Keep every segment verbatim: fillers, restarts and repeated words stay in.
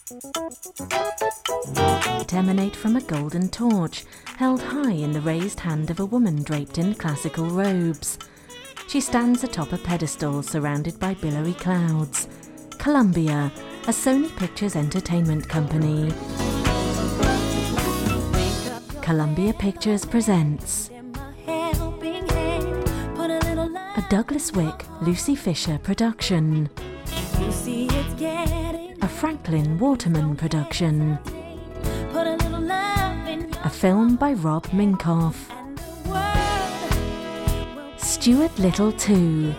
It emanate from a golden torch held high in the raised hand of a woman draped in classical robes. She stands atop a pedestal surrounded by billowy clouds. Columbia, a Sony Pictures entertainment company. Columbia Pictures presents a Douglas Wick, Lucy Fisher production. A Franklin Waterman production. A film by Rob Minkoff. Stuart Little two.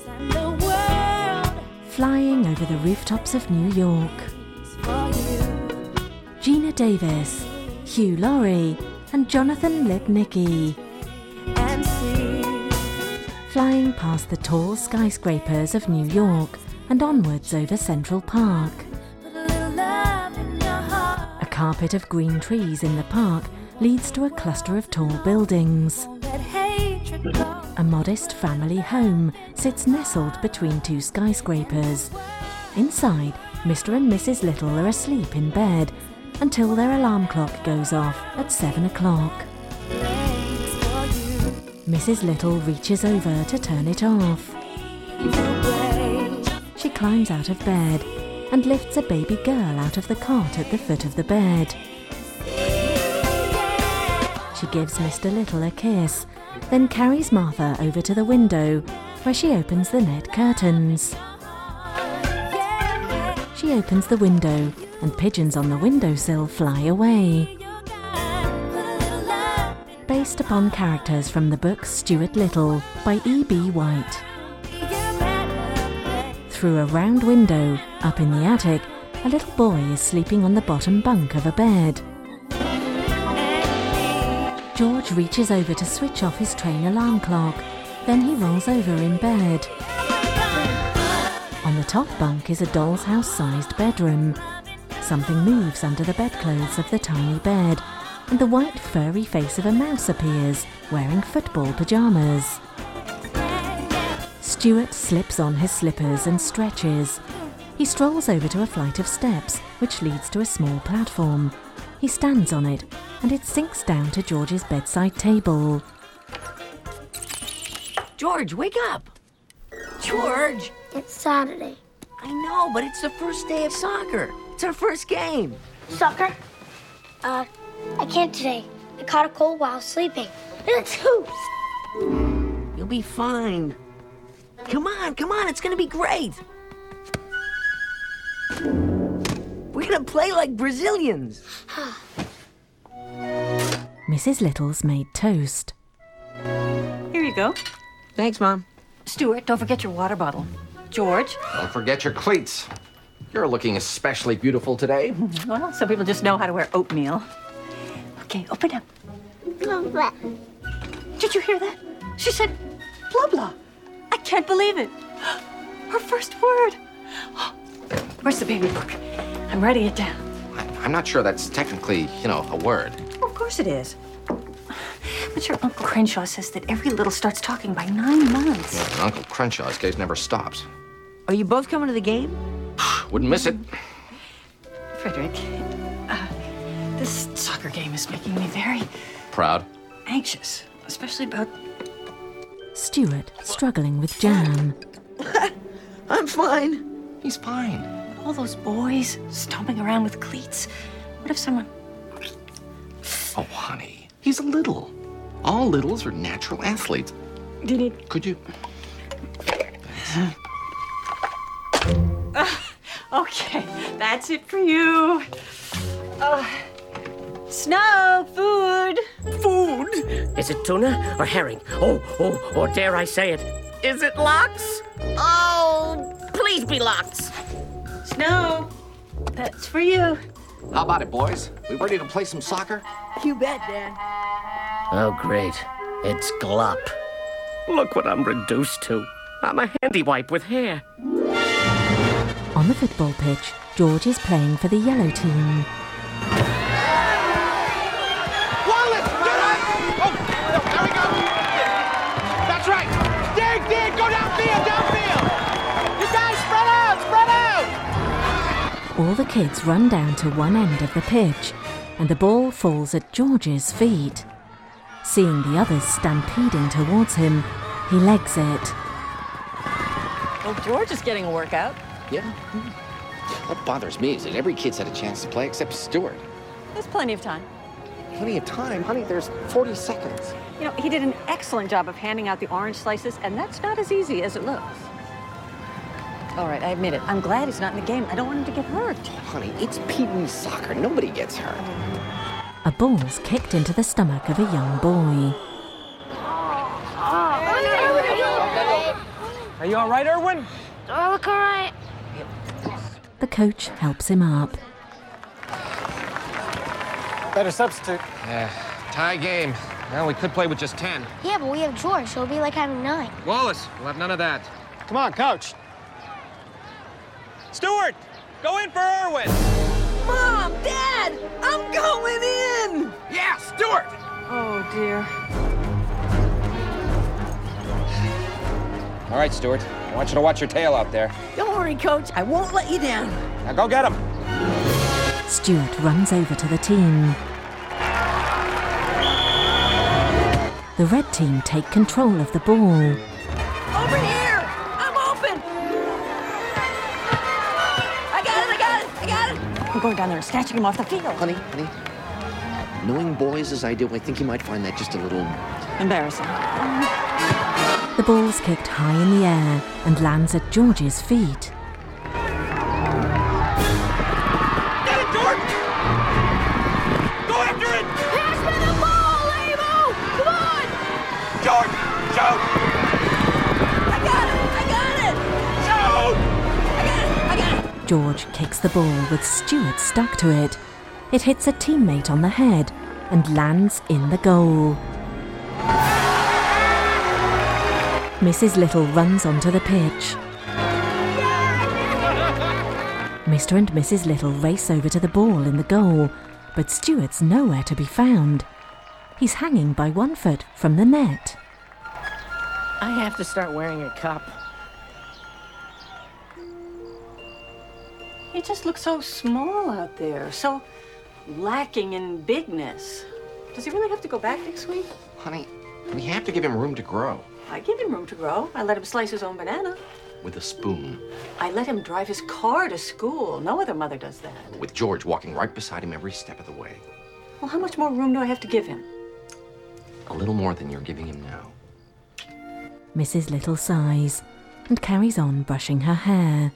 Flying over the rooftops of New York. Gina Davis, Hugh Laurie, and Jonathan Lipnicki. Flying past the tall skyscrapers of New York and onwards over Central Park. A carpet of green trees in the park leads to a cluster of tall buildings. A modest family home sits nestled between two skyscrapers. Inside, Mister and Missus Little are asleep in bed until their alarm clock goes off at seven o'clock. Missus Little reaches over to turn it off. She climbs out of bed and lifts a baby girl out of the cot at the foot of the bed. She gives Mister Little a kiss, then carries Martha over to the window, where she opens the net curtains. She opens the window, and pigeons on the windowsill fly away. Based upon characters from the book Stuart Little by E B White. Through a round window, up in the attic, a little boy is sleeping on the bottom bunk of a bed. George reaches over to switch off his train alarm clock, then he rolls over in bed. On the top bunk is a doll's house-sized bedroom. Something moves under the bedclothes of the tiny bed, and the white furry face of a mouse appears, wearing football pyjamas. Stuart slips on his slippers and stretches. He strolls over to a flight of steps, which leads to a small platform. He stands on it, and it sinks down to George's bedside table. George, wake up! George! It's Saturday. I know, but it's the first day of soccer. It's our first game. Soccer? Uh, I can't today. I caught a cold while sleeping. It's hoops. You'll be fine. Come on, come on, it's gonna be great. We're gonna play like Brazilians. Missus Little's made toast. Here you go. Thanks, Mom. Stuart, don't forget your water bottle. George? Don't forget your cleats. You're looking especially beautiful today. Well, some people just know how to wear oatmeal. Okay, open up. Blah, blah. Did you hear that? She said, blah, blah. I can't believe it. Her first word. Where's the baby book? I'm writing it down. I, I'm not sure that's technically, you know, a word. Oh, of course it is. But your Uncle Crenshaw says that every little starts talking by nine months. Yeah, and Uncle Crenshaw's case never stops. Are you both coming to the game? Wouldn't miss it. Frederick, uh, this soccer game is making me very Proud. anxious, especially about... Stuart struggling with jam. I'm fine. He's fine. all those boys stomping around with cleats. What if someone... Oh, honey, he's little. All littles are natural athletes. Do you need... Could you... Uh, okay, that's it for you. Uh, Snow, food. Food? Is it tuna or herring? Oh, oh, or dare I say it, is it lox? Oh, please be lox. Snow, that's for you. How about it, boys? We ready to play some soccer? You bet, Dad. Oh, great. It's glop. Look what I'm reduced to. I'm a handy wipe with hair. On the football pitch, George is playing for the yellow team. Wallace, get up! Oh, there we go. That's right. Dig, dig, go downfield, downfield. You guys spread out, spread out. All the kids run down to one end of the pitch, and the ball falls at George's feet. Seeing the others stampeding towards him, he legs it. Well, George is getting a workout. Yeah. What bothers me is that every kid's had a chance to play except Stuart. There's plenty of time. Plenty of time? Honey, there's forty seconds. You know, he did an excellent job of handing out the orange slices, and that's not as easy as it looks. All right, I admit it. I'm glad he's not in the game. I don't want him to get hurt. Honey, it's Pee Wee soccer. Nobody gets hurt. A ball's kicked into the stomach of a young boy. Are you all right, Erwin? I look all right. The coach helps him up. Better substitute. Yeah, tie game. Well, we could play with just ten. Yeah, but we have George, so it'll be like having nine. Wallace, we'll have none of that. Come on, coach. Stuart, go in for Erwin. Mom, Dad, I'm going in! Yeah, Stuart! Oh, dear. All right, Stuart. I want you to watch your tail out there. Don't worry, Coach. I won't let you down. Now go get him. Stuart runs over to the team. The red team take control of the ball. Over here! I'm open! I got it, I got it, I got it! I'm going down there and snatching him off the field. Honey, honey, knowing boys as I do, I think you might find that just a little... Embarrassing. The ball's kicked high in the air and lands at George's feet. Get it, George! Go after it! Pass me the ball, Amo! Come on! George, shoot! I got it, I got it! Shoot! I got it, I got it! George kicks the ball with Stuart stuck to it. It hits a teammate on the head and lands in the goal. Missus Little runs onto the pitch. Mister and Missus Little race over to the ball in the goal, but Stuart's nowhere to be found. He's hanging by one foot from the net. I have to start wearing a cup. He just looks so small out there, so lacking in bigness. Does he really have to go back next week? Honey, we have to give him room to grow. I give him room to grow. I let him slice his own banana. With a spoon. I let him drive his car to school. No other mother does that. With George walking right beside him every step of the way. Well, how much more room do I have to give him? A little more than you're giving him now. Missus Little sighs and carries on brushing her hair.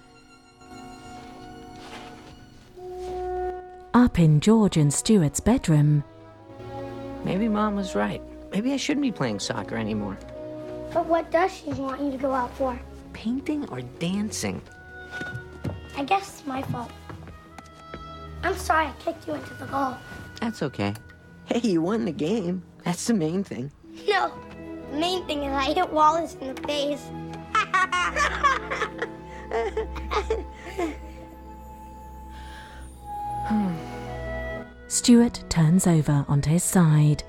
Up in George and Stuart's bedroom, Maybe Mom was right. Maybe I shouldn't be playing soccer anymore. But what does she want you to go out for? Painting or dancing? I guess it's my fault. I'm sorry I kicked you into the goal. That's okay. Hey, you won the game. That's the main thing. No, the main thing is I hit Wallace in the face. Stuart turns over onto his side.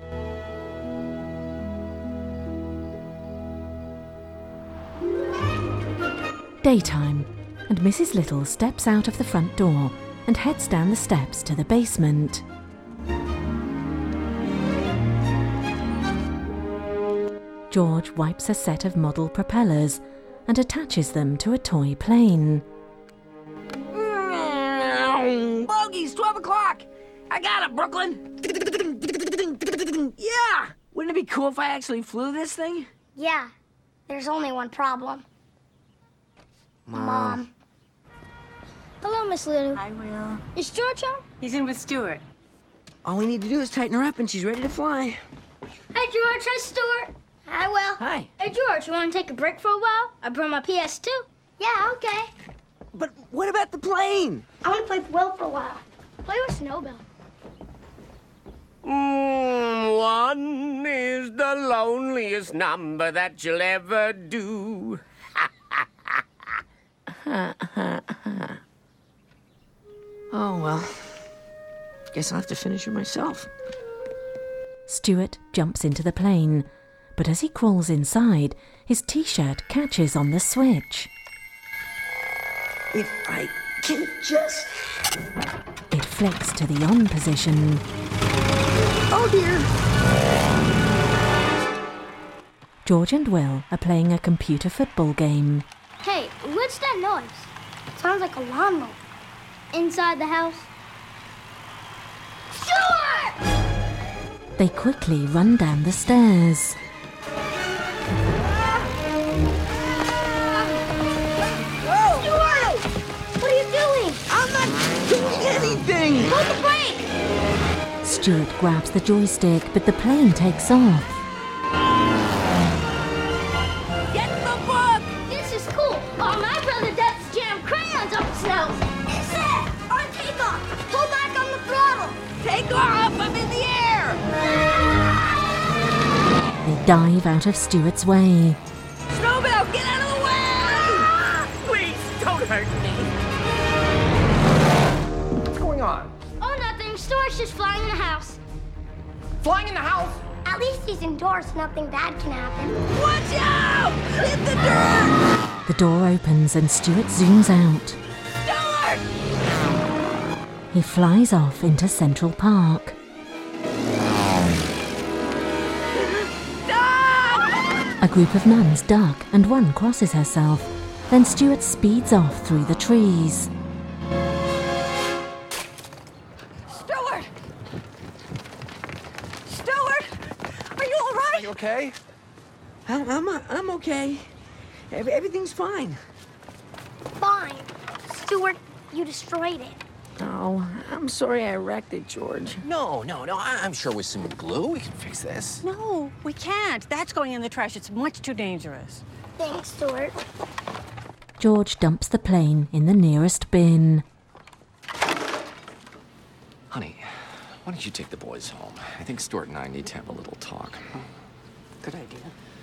Daytime, and Missus Little steps out of the front door and heads down the steps to the basement. George wipes a set of model propellers and attaches them to a toy plane. Bogies, twelve o'clock! I got it, Brooklyn! Yeah! Wouldn't it be cool if I actually flew this thing? Yeah, there's only one problem. Mom. Mom. Hello, Miss Little. I will. Is George home? He's in with Stuart. All we need to do is tighten her up and she's ready to fly. Hi, George. Hi, Stuart. Hi, Will. Hi. Hey, George, you want to take a break for a while? I brought my P S two. Yeah, okay. But what about the plane? I want to play with Will for a while. Play with Snowbell. Mm, one is the loneliest number that you'll ever do. Oh, well. Guess I'll have to finish her myself. Stuart jumps into the plane, but as he crawls inside, his t-shirt catches on the switch. If I can just... It flicks to the on position. Oh, dear. George and Will are playing a computer football game. Hey, what's that noise? It sounds like a lawnmower. Inside the house. Stuart! They quickly run down the stairs. Anything! Hold the brake! Stuart grabs the joystick, but the plane takes off. Get the book! This is cool. Oh, my brother does jam crayons up his nose. It's it! On takeoff! Pull back on the throttle! Take off! I'm in the air! They dive out of Stuart's way. Snowbell, get out of the way! Please, don't hurt me. What's going on? Oh, nothing. Stuart's just flying in the house. Flying in the house? At least he's indoors. Nothing bad can happen. Watch out! Hit the dirt! The door opens and Stuart zooms out. Stuart! He flies off into Central Park. A group of nuns duck and one crosses herself. Then Stuart speeds off through the trees. Stuart! Stuart! Are you all right? Are you okay? I'm, I'm, I'm okay. Ev- Everything's fine. Fine. Stuart, you destroyed it. Oh, I'm sorry I wrecked it, George. No, no, no. I- I'm sure with some glue we can fix this. No, we can't. That's going in the trash. It's much too dangerous. Thanks, Stuart. George dumps the plane in the nearest bin. Honey, why don't you take the boys home? I think Stuart and I need to have a little talk. Good idea.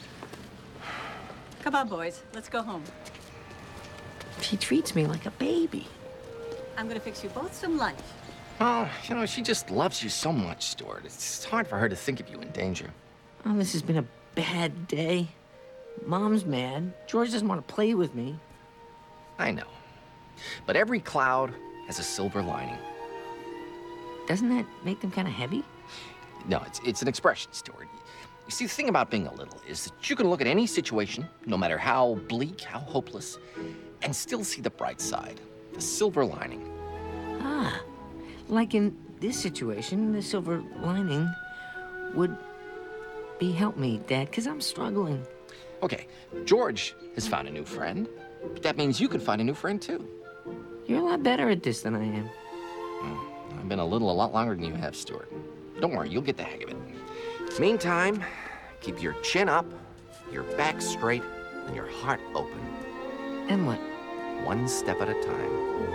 Come on, boys. Let's go home. She treats me like a baby. I'm gonna fix you both some lunch. Oh, you know, she just loves you so much, Stuart. It's hard for her to think of you in danger. Oh, this has been a bad day. Mom's mad. George doesn't want to play with me. I know. But every cloud has a silver lining. Doesn't that make them kind of heavy? No, it's, it's an expression, Stuart. You see, the thing about being a little is that you can look at any situation, no matter how bleak, how hopeless, and still see the bright side, the silver lining. Ah, like in this situation, the silver lining would be help me, Dad, because I'm struggling. Okay, George has found a new friend. But that means you can find a new friend, too. You're a lot better at this than I am. I've been a little a lot longer than you have, Stuart. Don't worry, you'll get the hang of it. Meantime, keep your chin up, your back straight, and your heart open. And what? One step at a time.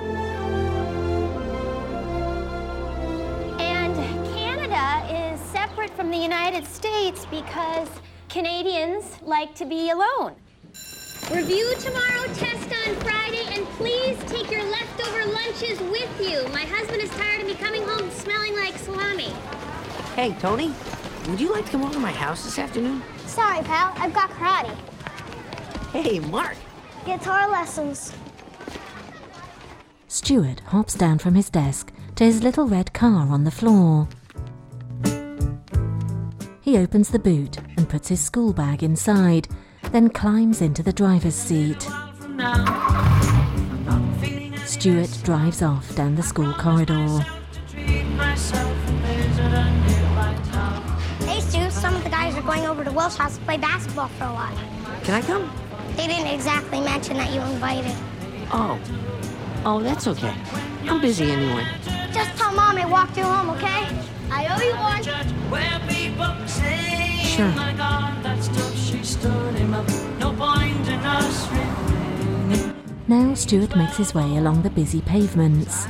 And Canada is separate from the United States because Canadians like to be alone. Review tomorrow, test on Friday, and please take your leftover lunches with you. My husband is tired of me coming home smelling like salami. Hey, Tony, would you like to come over to my house this afternoon? Sorry, pal. I've got karate. Hey, Mark. Guitar lessons. Stuart hops down from his desk to his little red car on the floor. He opens the boot and puts his school bag inside, then climbs into the driver's seat. Stuart drives off down the school corridor. Hey, Stu, some of the guys are going over to Will's house to play basketball for a while. Can I come? They didn't exactly mention that you invited. Oh. Oh, that's okay. I'm busy anyway. Just tell Mom I walked you home, okay? I owe you one. Sure. Now Stuart makes his way along the busy pavements.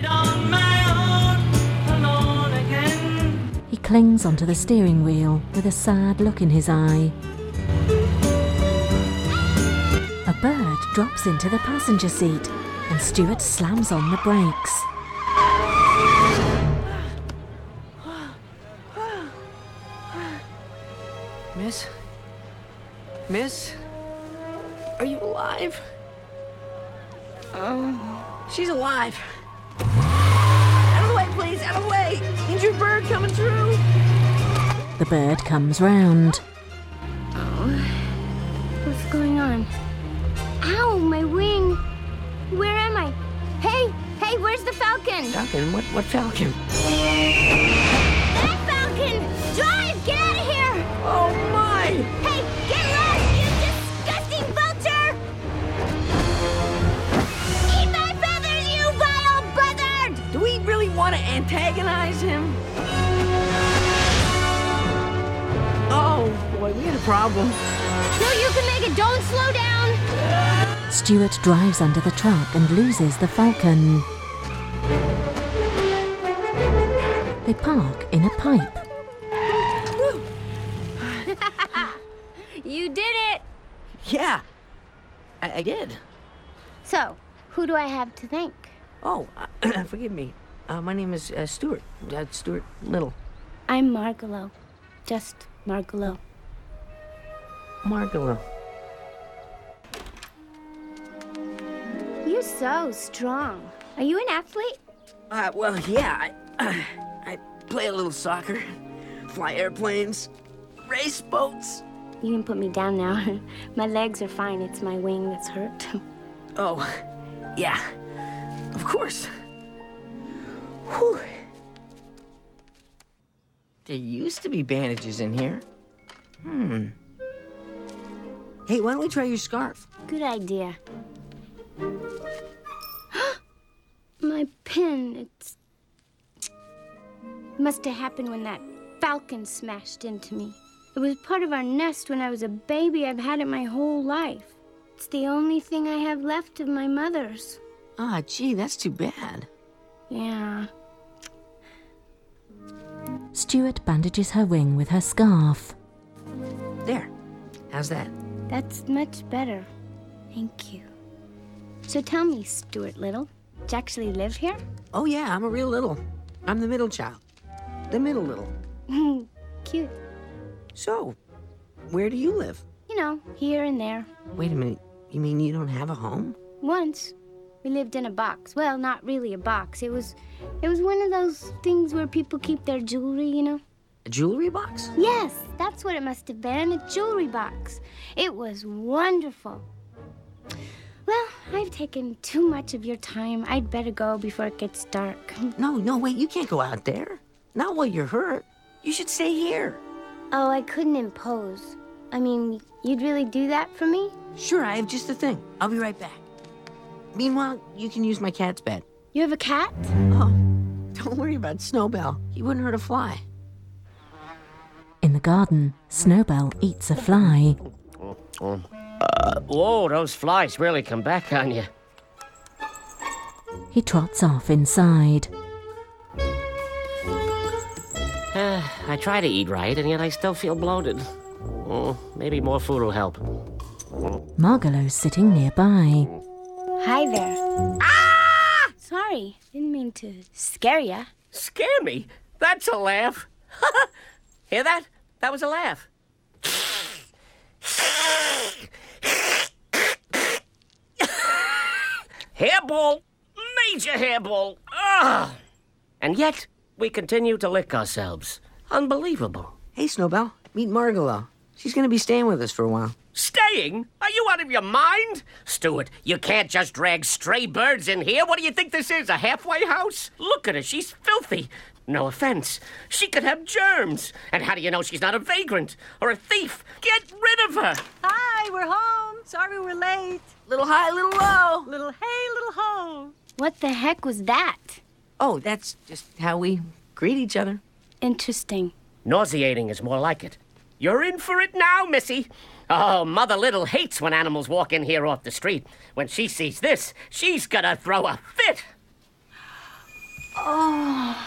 He clings onto the steering wheel with a sad look in his eye. A bird drops into the passenger seat and Stuart slams on the brakes. Miss? Miss? Are you alive? Oh, She's alive. Out of the way, please, out of the way. Injured bird coming through. The bird comes round. Oh, what's going on? Ow, my wing. Where am I? Hey, hey, where's the falcon? Falcon? What, what falcon? That falcon! Drive, get out of here! Oh, my! Hey, get lost, you disgusting vulture! Eat my feathers, you vile buzzard! Do we really want to antagonize him? Oh, boy, we had a problem. No, you can make it. Don't slow down. Stuart drives under the truck and loses the falcon. They park in a pipe. You did it! Yeah, I, I did. So, who do I have to thank? Oh, uh, forgive me. Uh, my name is uh, Stuart. Uh, Stuart Little. I'm Margalo. Just Margalo. Margalo. You're so strong. Are you an athlete? Uh, well, yeah. I, uh, I play a little soccer, fly airplanes, race boats. You can put me down now. My legs are fine. It's my wing that's hurt. Oh, yeah. Of course. Whew. There used to be bandages in here. Hmm. Hey, why don't we try your scarf? Good idea. My pin, it's... It must have happened when that falcon smashed into me. It was part of our nest when I was a baby. I've had it my whole life. It's the only thing I have left of my mother's. Ah, gee, that's too bad. Yeah. Stuart bandages her wing with her scarf. There. How's that? That's much better. Thank you. So tell me, Stuart Little, do you actually live here? Oh, yeah, I'm a real little. I'm the middle child. The middle little. Cute. So, where do you live? You know, here and there. Wait a minute. You mean you don't have a home? Once, we lived in a box. Well, not really a box. It was, it was one of those things where people keep their jewelry, you know? A jewelry box? Yes, that's what it must have been, a jewelry box. It was wonderful. Well, I've taken too much of your time. I'd better go before it gets dark. No, no, wait, you can't go out there. Not while you're hurt. You should stay here. Oh, I couldn't impose. I mean, you'd really do that for me? Sure, I have just the thing. I'll be right back. Meanwhile, you can use my cat's bed. You have a cat? Oh, don't worry about Snowbell. He wouldn't hurt a fly. In the garden, Snowbell eats a fly. Uh, whoa, those flies really come back on you. He trots off inside. Uh, I try to eat right, and yet I still feel bloated. Oh, maybe more food will help. Margalo's sitting nearby. Hi there. Ah! Sorry, didn't mean to scare ya. Scare me? That's a laugh. Hear that? That was a laugh. Hairball! Major hairball! Ugh! And yet, we continue to lick ourselves. Unbelievable. Hey, Snowbell, meet Margalo. She's gonna be staying with us for a while. Staying? Are you out of your mind? Stuart, you can't just drag stray birds in here. What do you think this is, a halfway house? Look at her, she's filthy. No offense. She could have germs. And how do you know she's not a vagrant or a thief? Get rid of her. Hi, we're home. Sorry we're late. Little high, little low. Little hey, little ho. What the heck was that? Oh, that's just how we greet each other. Interesting. Nauseating is more like it. You're in for it now, Missy. Oh, Mother Little hates when animals walk in here off the street. When she sees this, she's gonna throw a fit. Oh.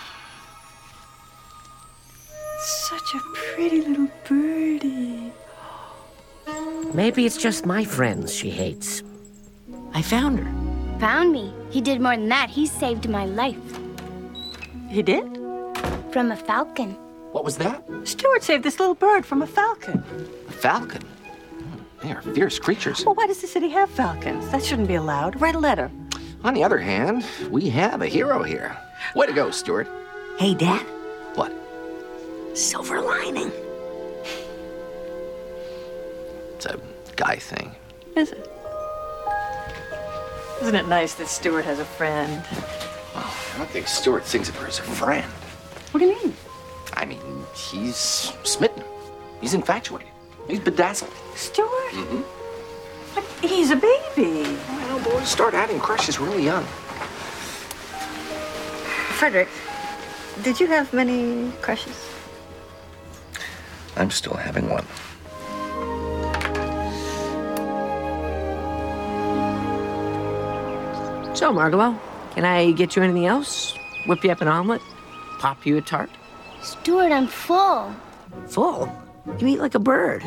Such a pretty little birdie. Maybe it's just my friends she hates. I found her. Found me. He did more than that. He saved my life. He did? From a falcon. What was that? Stuart saved this little bird from a falcon. A falcon? Hmm, they are fierce creatures. Well, why does the city have falcons? That shouldn't be allowed. Write a letter. On the other hand, we have a hero here. Way to go, Stuart. Hey, Dad. What? Silver lining. It's a guy thing. Is it? Isn't it nice that Stuart has a friend? Well, I don't think Stuart thinks of her as a friend. What do you mean? I mean, he's smitten. He's infatuated. He's bedazzled. Stuart? Mm-hmm. But he's a baby. Well, boys start having crushes really young. Frederick, did you have many crushes? I'm still having one. So, Margalo, can I get you anything else? Whip you up an omelet? Pop you a tart? Stuart, I'm full. Full? You eat like a bird.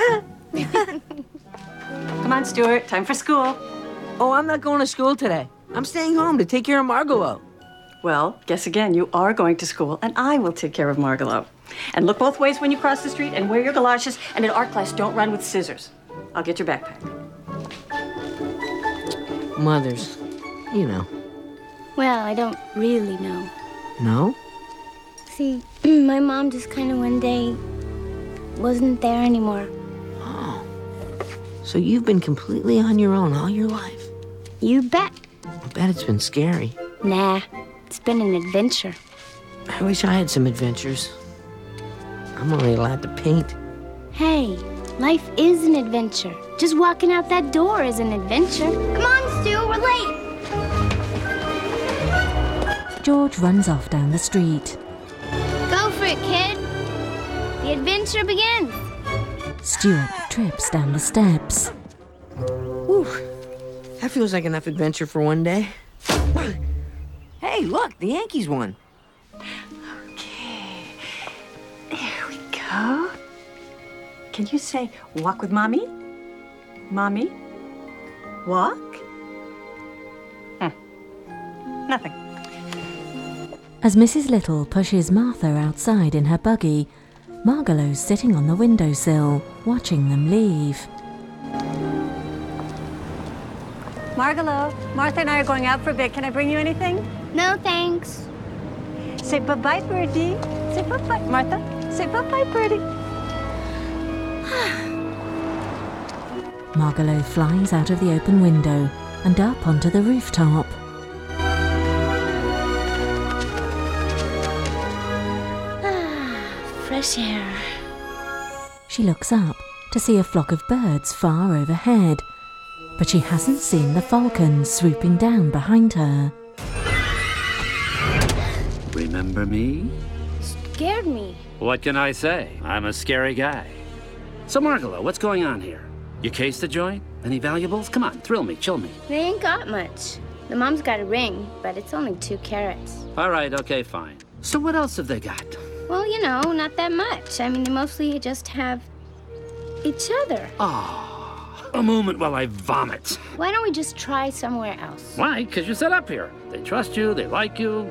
Come on, Stuart. Time for school. Oh, I'm not going to school today. I'm staying home to take care of Margalo. Well, guess again, you are going to school, and I will take care of Margalo. And look both ways when you cross the street, and wear your galoshes, and in art class, don't run with scissors. I'll get your backpack. Mothers, you know. Well, I don't really know. No? See, my mom just kind of one day wasn't there anymore. Oh. So you've been completely on your own all your life? You bet. I bet it's been scary. Nah, it's been an adventure. I wish I had some adventures. I'm only allowed to paint. Hey, life is an adventure. Just walking out that door is an adventure. Come on, Stu, we're late. George runs off down the street. Go for it, kid. The adventure begins. Stuart trips down the steps. Whew. That feels like enough adventure for one day. Hey, look, the Yankees won. Okay. There we go. Can you say, walk with Mommy? Mommy? Walk? Hmm. Nothing. As Missus Little pushes Martha outside in her buggy, Margalo's sitting on the windowsill, watching them leave. Margalo, Martha and I are going out for a bit. Can I bring you anything? No, thanks. Say bye-bye, Birdie. Say bye-bye, Martha. Say bye-bye, Birdie. Margalo flies out of the open window and up onto the rooftop. Fresh air. She looks up to see a flock of birds far overhead, but she hasn't seen the falcon swooping down behind her. Remember me? Scared me. What can I say? I'm a scary guy. So, Margalo, what's going on here? You cased the joint? Any valuables? Come on, thrill me, chill me. They ain't got much. The mom's got a ring, but it's only two carats. All right, okay, fine. So what else have they got? Well, you know, not that much. I mean, they mostly just have each other. Oh, a moment while I vomit. Why don't we just try somewhere else? Why? Because you're set up here. They trust you, they like you.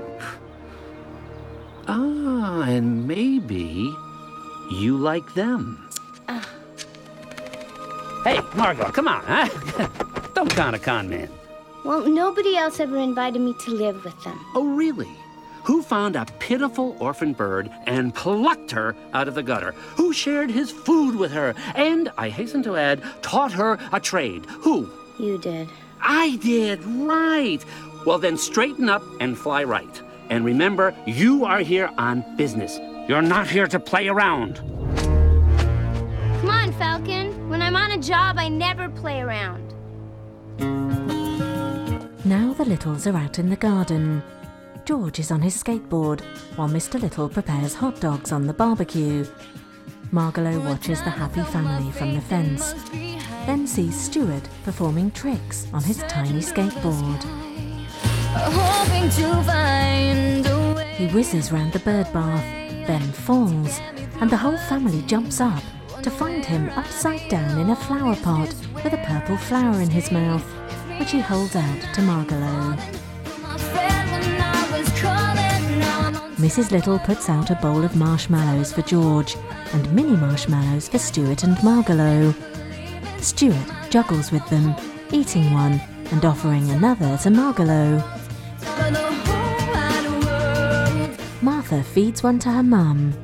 Ah, and maybe you like them. Uh. Hey, Margot, come on, huh? Don't con a con man. Well, nobody else ever invited me to live with them. Oh, really? Who found a pitiful orphan bird and plucked her out of the gutter? Who shared his food with her and, I hasten to add, taught her a trade? Who? You did. I did, right. Well, then straighten up and fly right. And remember, you are here on business. You're not here to play around. Come on, Falcon. When I'm on a job, I never play around. Now the Littles are out in the garden. George is on his skateboard, while Mister Little prepares hot dogs on the barbecue. Margalo watches the happy family from the fence, then sees Stuart performing tricks on his tiny skateboard. He whizzes round the bird bath, then falls, and the whole family jumps up to find him upside down in a flower pot with a purple flower in his mouth, which he holds out to Margalo. Missus Little puts out a bowl of marshmallows for George and mini marshmallows for Stuart and Margalo. Stuart juggles with them, eating one and offering another to Margalo. Martha feeds one to her mum.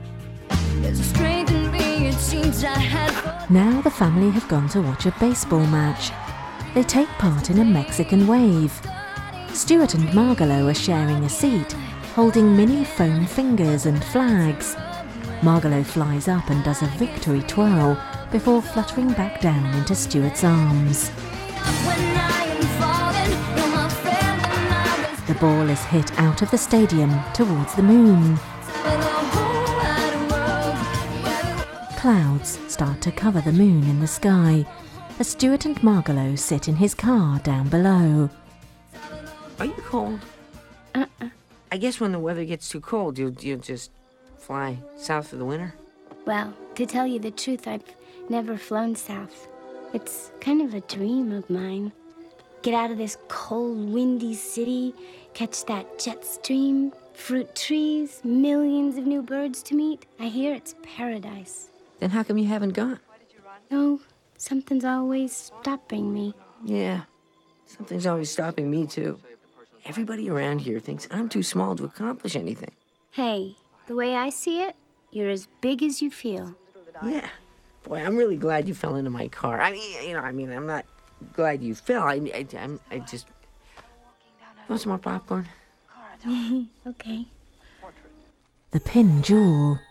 Now the family have gone to watch a baseball match. They take part in a Mexican wave. Stuart and Margalo are sharing a seat, holding mini foam fingers and flags. Margalo flies up and does a victory twirl before fluttering back down into Stuart's arms. The ball is hit out of the stadium towards the moon. Clouds start to cover the moon in the sky as Stuart and Margalo sit in his car down below. Are you cold? Uh-uh. I guess when the weather gets too cold, you'll, you'll just fly south for the winter? Well, to tell you the truth, I've never flown south. It's kind of a dream of mine. Get out of this cold, windy city, catch that jet stream, fruit trees, millions of new birds to meet. I hear it's paradise. Then how come you haven't gone? Oh, something's always stopping me. Yeah, something's always stopping me, too. Everybody around here thinks I'm too small to accomplish anything. Hey, the way I see it, you're as big as you feel. Yeah. Boy, I'm really glad you fell into my car. I mean, you know, I mean, I'm not glad you fell. I, I, I'm, I just... Want some more popcorn? Okay. The pin jewel.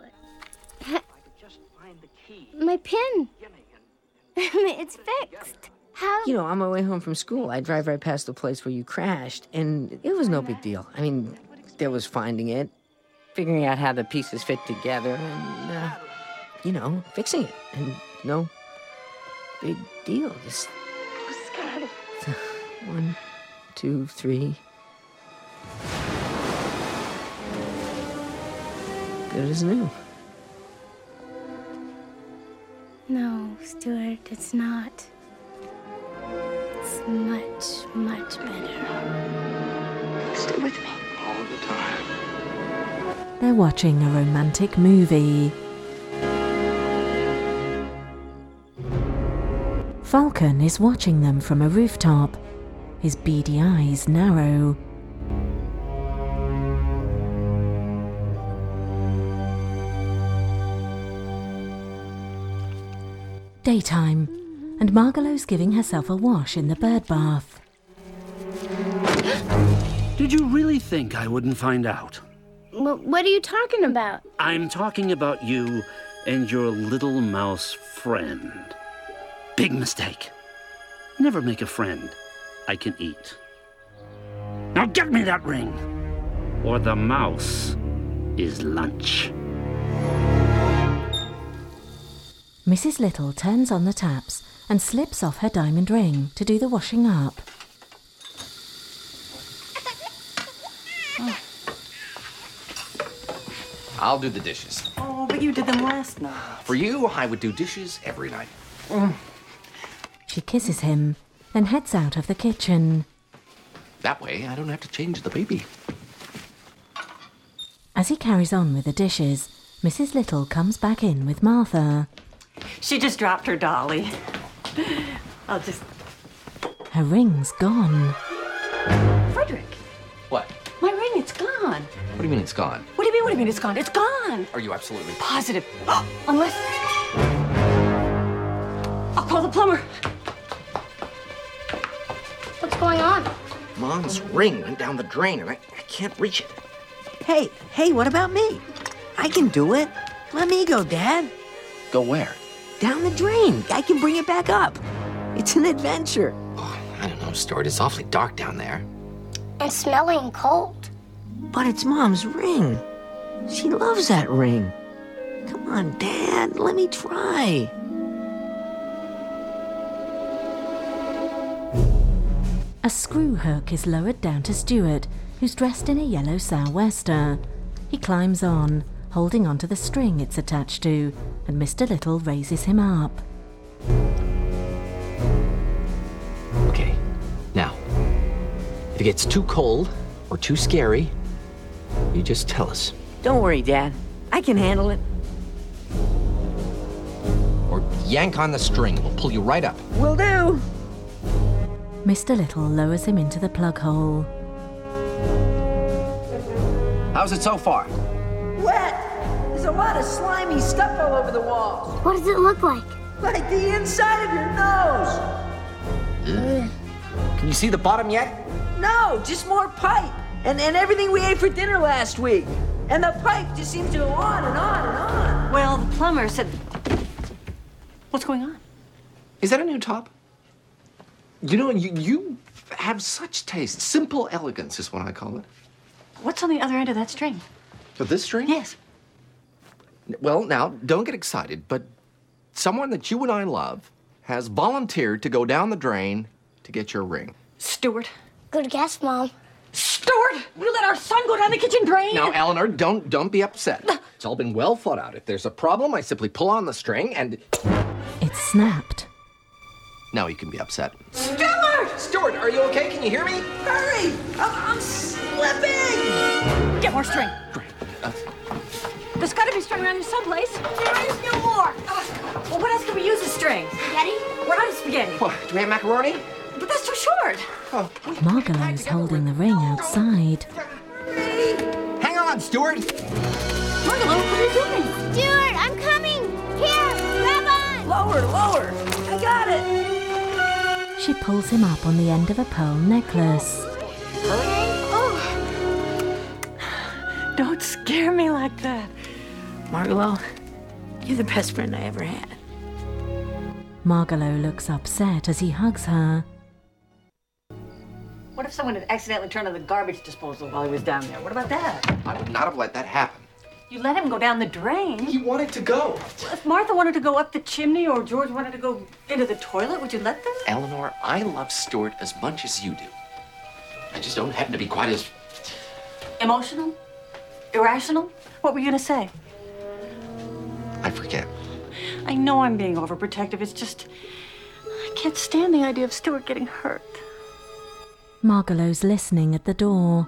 My pin. It's fixed. How? You know, on my way home from school, I drive right past the place where you crashed, and it was no big deal. I mean, there was finding it, figuring out how the pieces fit together, and, uh, you know, fixing it. And no big deal. Just one, two, three. Good as new. No, Stuart, it's not. It's much, much better. Stay with me all the time. They're watching a romantic movie. Falcon is watching them from a rooftop. His beady eyes narrow. Daytime, and Margalo's giving herself a wash in the bird bath. Did you really think I wouldn't find out? Well, what are you talking about? I'm talking about you and your little mouse friend. Big mistake. Never make a friend I can eat. Now get me that ring, or the mouse is lunch. Missus Little turns on the taps and slips off her diamond ring to do the washing up. Oh. I'll do the dishes. Oh, but you did them last night. For you, I would do dishes every night. Mm. She kisses him, then heads out of the kitchen. That way, I don't have to change the baby. As he carries on with the dishes, Missus Little comes back in with Martha. She just dropped her dolly. I'll just... Her ring's gone. Frederick! What? My ring, it's gone. What do you mean it's gone? What do you mean, what do you mean it's gone? It's gone! Are you absolutely... Positive. Unless... I'll call the plumber. What's going on? Mom's ring went down the drain, and I, I can't reach it. Hey, hey, what about me? I can do it. Let me go, Dad. Go where? Down the drain. I can bring it back up. It's an adventure. Oh, I don't know, Stuart. It's awfully dark down there. And smelly and cold. But it's Mom's ring. She loves that ring. Come on, Dad. Let me try. A screw hook is lowered down to Stuart, who's dressed in a yellow sou'wester. He climbs on, holding onto the string it's attached to, and Mister Little raises him up. Okay, now, if it gets too cold or too scary, you just tell us. Don't worry, Dad. I can handle it. Or yank on the string. We'll pull you right up. Will do. Mister Little lowers him into the plug hole. How's it so far? Wet! There's a lot of slimy stuff all over the walls. What does it look like? Like the inside of your nose. Ugh. Can you see the bottom yet? No, just more pipe. And, and everything we ate for dinner last week. And the pipe just seems to go on and on and on. Well, the plumber said... What's going on? Is that a new top? You know, you, you have such taste. Simple elegance is what I call it. What's on the other end of that string? So this string? Yes. Well, now, don't get excited, but someone that you and I love has volunteered to go down the drain to get your ring. Stuart. Good guess, Mom. Stuart! You let our son go down the kitchen drain? Now, Eleanor, don't don't be upset. It's all been well thought out. If there's a problem, I simply pull on the string and... It snapped. Now you can be upset. Stuart! Stuart, are you okay? Can you hear me? Hurry! I'm, I'm slipping! Get more string. Great. Uh, There's got to be string around here someplace. There is no more! Uh, well, what else can we use as string? Spaghetti? We're out of spaghetti. what, do we have macaroni? But that's too short. Oh. Margalo's holding the ring outside. Hang on, Stuart! Margalo, what are you doing? Stuart, I'm coming! Here, grab on! Lower, lower! I got it! She pulls him up on the end of a pearl necklace. Oh. Don't scare me like that. Margalo, you're the best friend I ever had. Margalo looks upset as he hugs her. What if someone had accidentally turned on the garbage disposal while he was down there? What about that? I would not have let that happen. You let him go down the drain? He wanted to go. If Martha wanted to go up the chimney or George wanted to go into the toilet, would you let them? Eleanor, I love Stuart as much as you do. I just don't happen to be quite as... Emotional? Irrational? What were you gonna say? I forget. I know I'm being overprotective. It's just... I can't stand the idea of Stuart getting hurt. Margalo's listening at the door.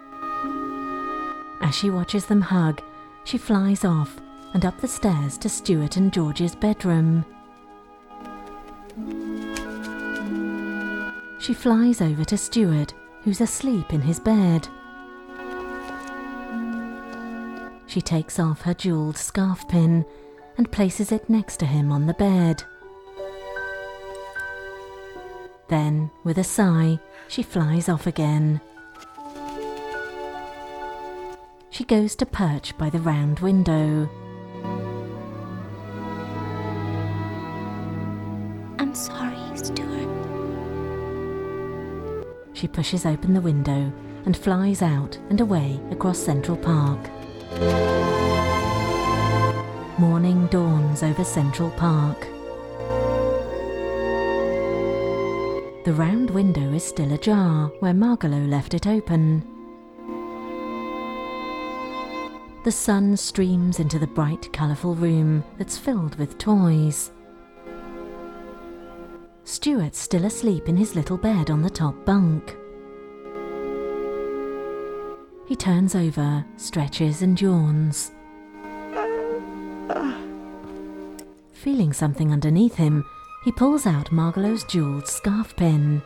As she watches them hug, she flies off and up the stairs to Stuart and George's bedroom. She flies over to Stuart, who's asleep in his bed. She takes off her jeweled scarf pin and places it next to him on the bed. Then, with a sigh, she flies off again. She goes to perch by the round window. I'm sorry, Stuart. She pushes open the window and flies out and away across Central Park. Morning dawns over Central Park. The round window is still ajar where Margalo left it open. The sun streams into the bright, colourful room that's filled with toys. Stuart's still asleep in his little bed on the top bunk. He turns over, stretches and yawns. Feeling something underneath him, he pulls out Margalo's jeweled scarf pin.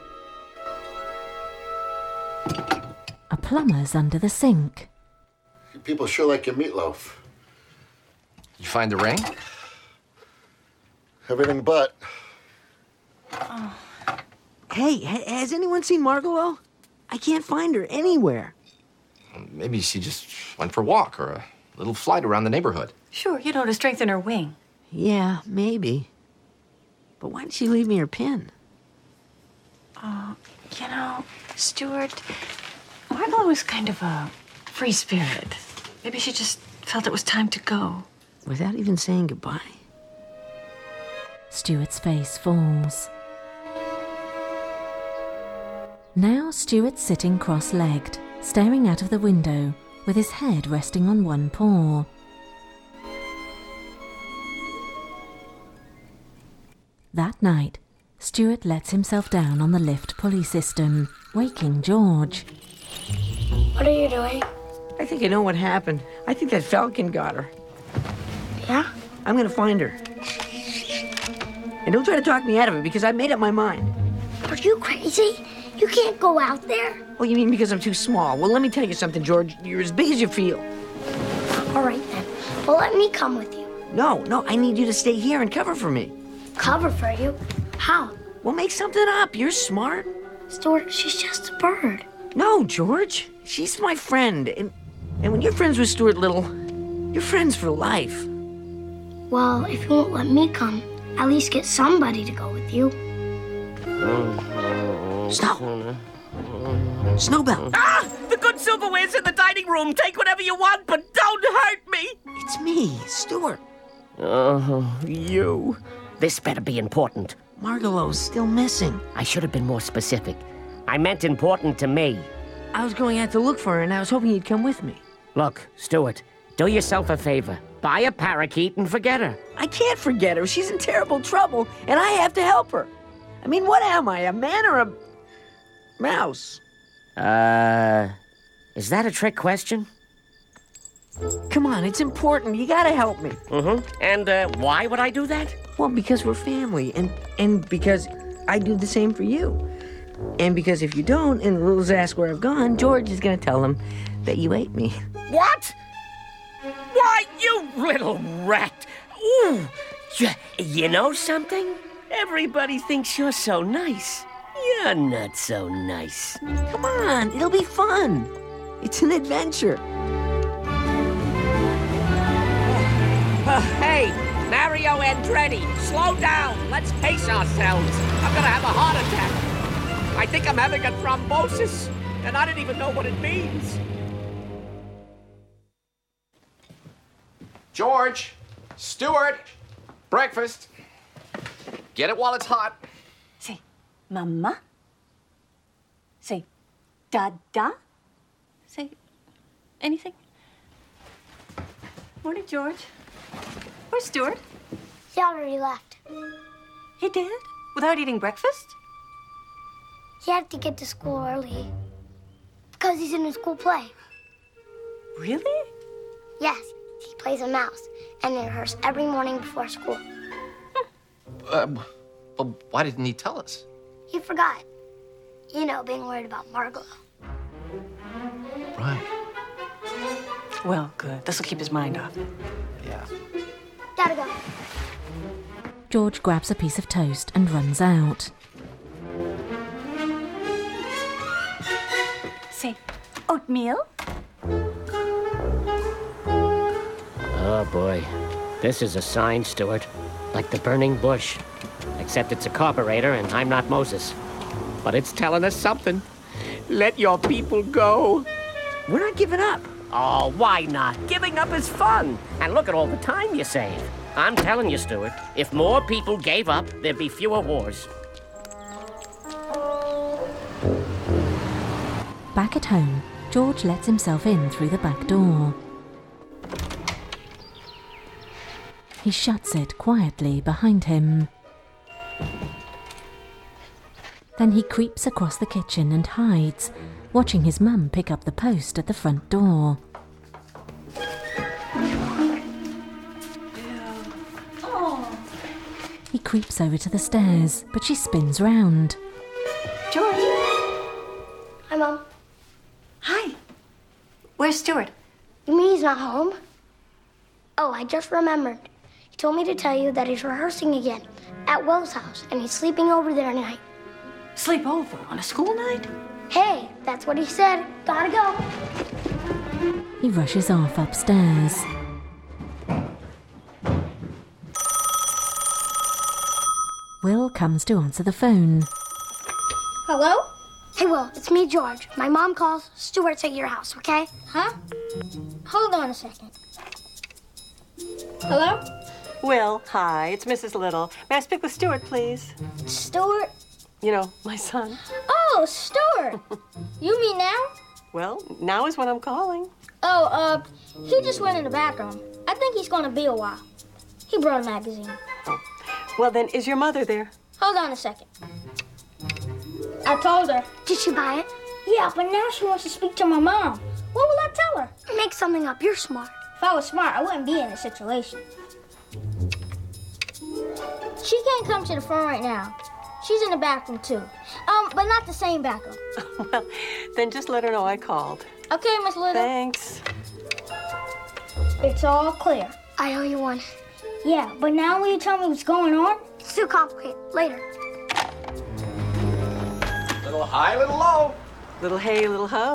A plumber's under the sink. You people sure like your meatloaf. You find the ring? Everything but. Oh. Hey, ha- has anyone seen Margalo? I can't find her anywhere. Maybe she just went for a walk or a little flight around the neighborhood. Sure, you know, to strengthen her wing. Yeah, maybe. But why did she leave me her pin? Oh, you know, Stuart, Margalo is kind of a free spirit. Maybe she just felt it was time to go. Without even saying goodbye? Stuart's face falls. Now Stuart's sitting cross-legged, staring out of the window, with his head resting on one paw. That night, Stuart lets himself down on the lift pulley system, waking George. What are you doing? I think I know what happened. I think that falcon got her. Yeah? I'm gonna find her. And don't try to talk me out of it, because I made up my mind. George, you crazy? You can't go out there. Well, you mean because I'm too small? Well, let me tell you something, George. You're as big as you feel. All right, then. Well, let me come with you. No, no, I need you to stay here and cover for me. Cover for you? How? Well, make something up. You're smart. Stuart, she's just a bird. No, George. She's my friend. And, and when you're friends with Stuart Little, you're friends for life. Well, if you won't let me come, at least get somebody to go with you. Snow. Snowbell. Ah! The good silverware's in the dining room. Take whatever you want, but don't hurt me. It's me, Stuart. Oh, you. This better be important. Margalo's still missing. I should have been more specific. I meant important to me. I was going out to look for her, and I was hoping you'd come with me. Look, Stuart, do yourself a favor. Buy a parakeet and forget her. I can't forget her. She's in terrible trouble, and I have to help her. I mean, what am I, a man or a mouse? Uh, is that a trick question? Come on, it's important. You gotta help me. Mm-hmm. And uh, why would I do that? Well, because we're family, and, and because I do the same for you. And because if you don't, and the Littles ask where I've gone, George is gonna tell them that you ate me. What? Why, you little rat! Ooh! You, you know something? Everybody thinks you're so nice. You're not so nice. Come on, it'll be fun. It's an adventure. Uh, hey, Mario Andretti, slow down. Let's pace ourselves. I'm gonna have a heart attack. I think I'm having a thrombosis, and I didn't even know what it means. George, Stuart, breakfast. Get it while it's hot. Say, Mama. Say, Dada. Say, anything? Morning, George. Where's Stuart? He already left. He did? Without eating breakfast? He had to get to school early. Because he's in a school play. Really? Yes, he plays a mouse. And they rehearse every morning before school. Uh, well, why didn't he tell us? He forgot. You know, being worried about Margalo. Right. Well, good. This will keep his mind off it. Yeah. Gotta go. George grabs a piece of toast and runs out. Say, oatmeal? Oh, boy. This is a sign, Stuart. Like the burning bush. Except it's a carburetor and I'm not Moses. But it's telling us something. Let your people go. We're not giving up. Oh, why not? Giving up is fun. And look at all the time you save. I'm telling you, Stuart, if more people gave up, there'd be fewer wars. Back at home, George lets himself in through the back door. He shuts it quietly behind him. Then he creeps across the kitchen and hides, watching his mum pick up the post at the front door. He creeps over to the stairs, but she spins round. George. Hi, Mom. Hi. Where's Stuart? You mean he's not home? Oh, I just remembered. He told me to tell you that he's rehearsing again at Will's house, and he's sleeping over there tonight. Sleep over on a school night? Hey, that's what he said. Gotta go. He rushes off upstairs. Will comes to answer the phone. Hello? Hey, Will, it's me, George. My mom calls. Stuart's at your house, okay? Huh? Hold on a second. Hello? Will, hi, it's Missus Little. May I speak with Stuart, please? Stuart? You know, my son. Oh, Stuart! You mean now? Well, now is when I'm calling. Oh, uh, he just went in the bathroom. I think he's gonna be a while. He brought a magazine. Oh. Well, then, is your mother there? Hold on a second. I told her. Did she buy it? Yeah, but now she wants to speak to my mom. What will I tell her? Make something up. You're smart. If I was smart, I wouldn't be in this situation. She can't come to the phone right now. She's in the back room, too. Um, but not the same back room. Well, then just let her know I called. Okay, Miss Little. Thanks. It's all clear. I owe you one. Yeah, but now will you tell me what's going on? It's too complicated. Later. Little high, little low. Little hey, little ho.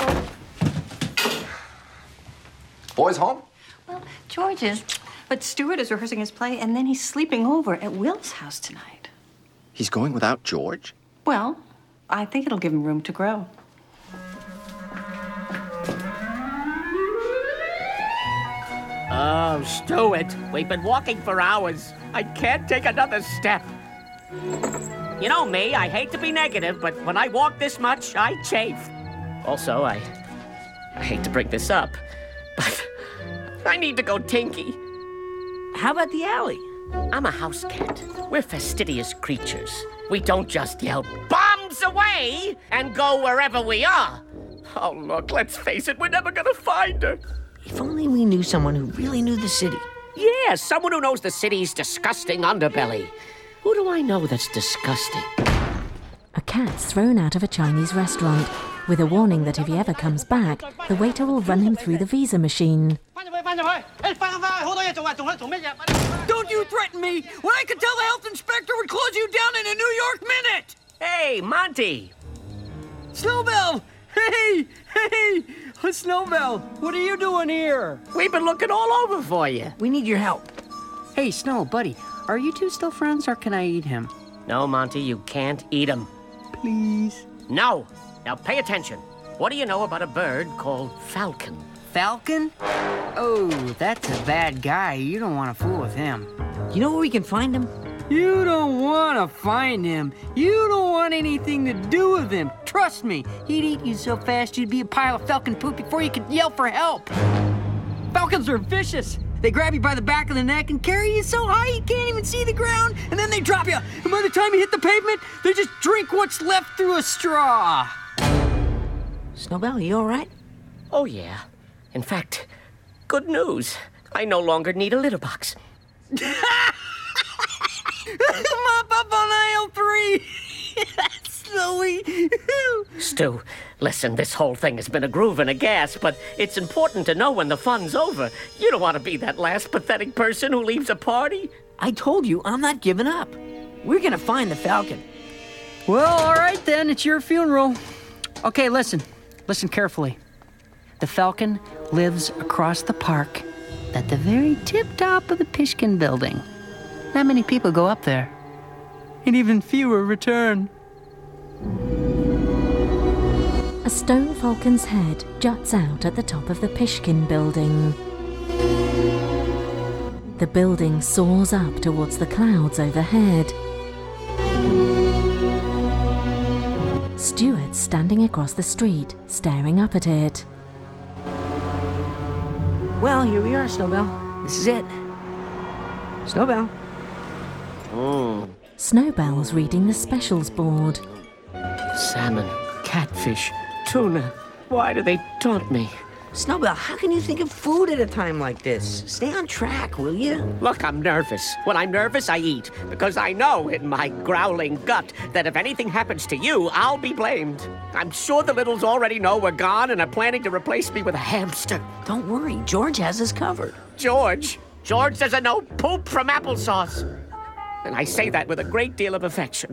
Boys home? Well, George is, but Stuart is rehearsing his play, and then he's sleeping over at Will's house tonight. He's going without George? Well, I think it'll give him room to grow. Oh, Stuart, we've been walking for hours. I can't take another step. You know me, I hate to be negative, but when I walk this much, I chafe. Also, I, I hate to bring this up, but I need to go tinky. How about the alley? I'm a house cat. We're fastidious creatures. We don't just yell, bombs away, and go wherever we are. Oh, look, let's face it, we're never gonna find her. If only we knew someone who really knew the city. Yeah, someone who knows the city's disgusting underbelly. Who do I know that's disgusting? A cat's thrown out of a Chinese restaurant, with a warning that if he ever comes back, the waiter will run him through the visa machine. Don't you threaten me when I could tell the health inspector would close you down in a New York minute! Hey, Monty! Snowbell! Hey! Hey! Snowbell, what are you doing here? We've been looking all over for you. We need your help. Hey, Snow, buddy, are you two still friends, or can I eat him? No, Monty, you can't eat him. Please? No. Now pay attention. What do you know about a bird called Falcon? Falcon? Oh, that's a bad guy. You don't want to fool with him. You know where we can find him? You don't want to find him. You don't want anything to do with him. Trust me, he'd eat you so fast you'd be a pile of falcon poop before you could yell for help. Falcons are vicious. They grab you by the back of the neck and carry you so high you can't even see the ground, and then they drop you. And by the time you hit the pavement, they just drink what's left through a straw. Snowbell, you all right? Oh, yeah. In fact, good news. I no longer need a litter box. Mop up on aisle three. Snowy. Stu, listen, this whole thing has been a groove and a gas, but it's important to know when the fun's over. You don't want to be that last pathetic person who leaves a party. I told you, I'm not giving up. We're gonna find the Falcon. Well, all right then, it's your funeral. Okay, listen. Listen carefully. The Falcon lives across the park at the very tip-top of the Pishkin building. Not many people go up there, and even fewer return. A stone falcon's head juts out at the top of the Pishkin building. The building soars up towards the clouds overhead. Stuart's standing across the street, staring up at it. Well, here we are, Snowbell. This is it. Snowbell. Mm. Snowbell's reading the specials board. Salmon, catfish, tuna. Why do they taunt me? Snowbell, how can you think of food at a time like this? Stay on track, will you? Look, I'm nervous. When I'm nervous, I eat, because I know in my growling gut that if anything happens to you, I'll be blamed. I'm sure the Littles already know we're gone and are planning to replace me with a hamster. Don't worry, George has us covered. George? George doesn't know poop from applesauce. And I say that with a great deal of affection.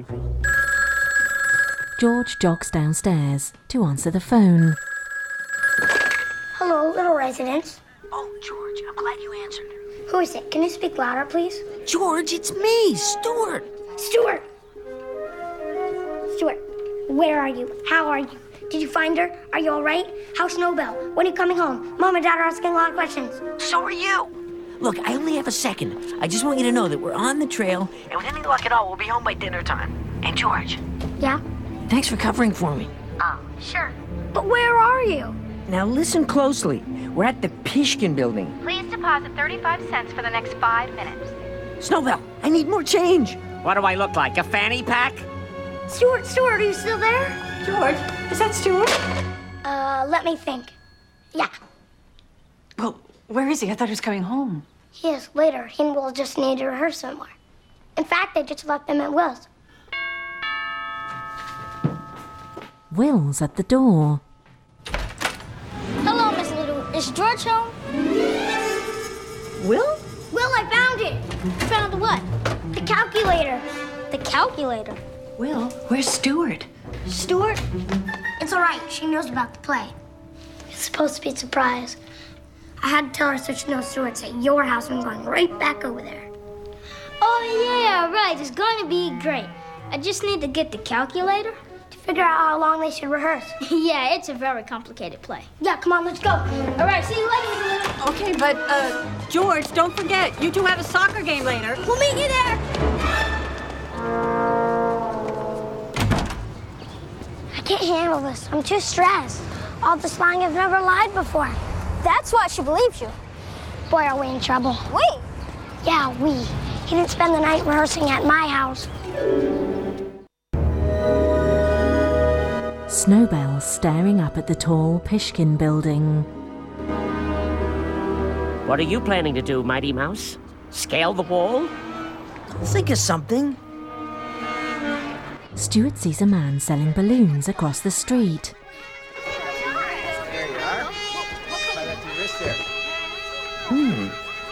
George jogs downstairs to answer the phone. Hello, Little Residence. Oh, George, I'm glad you answered. Who is it? Can you speak louder, please? George, it's me, Stuart. Stuart! Stuart, where are you? How are you? Did you find her? Are you all right? How's Snowbell? When are you coming home? Mom and Dad are asking a lot of questions. So are you. Look, I only have a second. I just want you to know that we're on the trail, and with any luck at all, we'll be home by dinner time. And George. Yeah? Thanks for covering for me. Oh, sure. But where are you? Now listen closely. We're at the Pishkin building. Please deposit thirty-five cents for the next five minutes. Snowbell, I need more change. What do I look like, a fanny pack? Stuart, Stuart, are you still there? George, is that Stuart? Uh, let me think. Yeah. Well, where is he? I thought he was coming home. He is. Later, he and Will just need to rehearse somewhere. In fact, they just left him at Will's. Will's at the door. Hello, Miss Little. Is George home? Will? Will, I found it. Found what? The calculator. The calculator. Will, where's Stuart? Stuart? It's all right. She knows about the play. It's supposed to be a surprise. I had to tell her so she knows Stuart's at your house and I'm going right back over there. Oh, yeah, right. It's going to be great. I just need to get the calculator to figure out how long they should rehearse. Yeah, it's a very complicated play. Yeah, come on, let's go. All right, see you later, Miss Little. Okay, but, uh, George, don't forget, you two have a soccer game later. We'll meet you there. I can't handle this. I'm too stressed. All this lying, I've never lied before. That's why she believes you. Boy, are we in trouble. Wait. Yeah, we. He didn't spend the night rehearsing at my house. Snowbell's staring up at the tall Pishkin building. What are you planning to do, Mighty Mouse? Scale the wall? Think of something. Stuart sees a man selling balloons across the street. There you are. Try that to your wrist there. Hmm.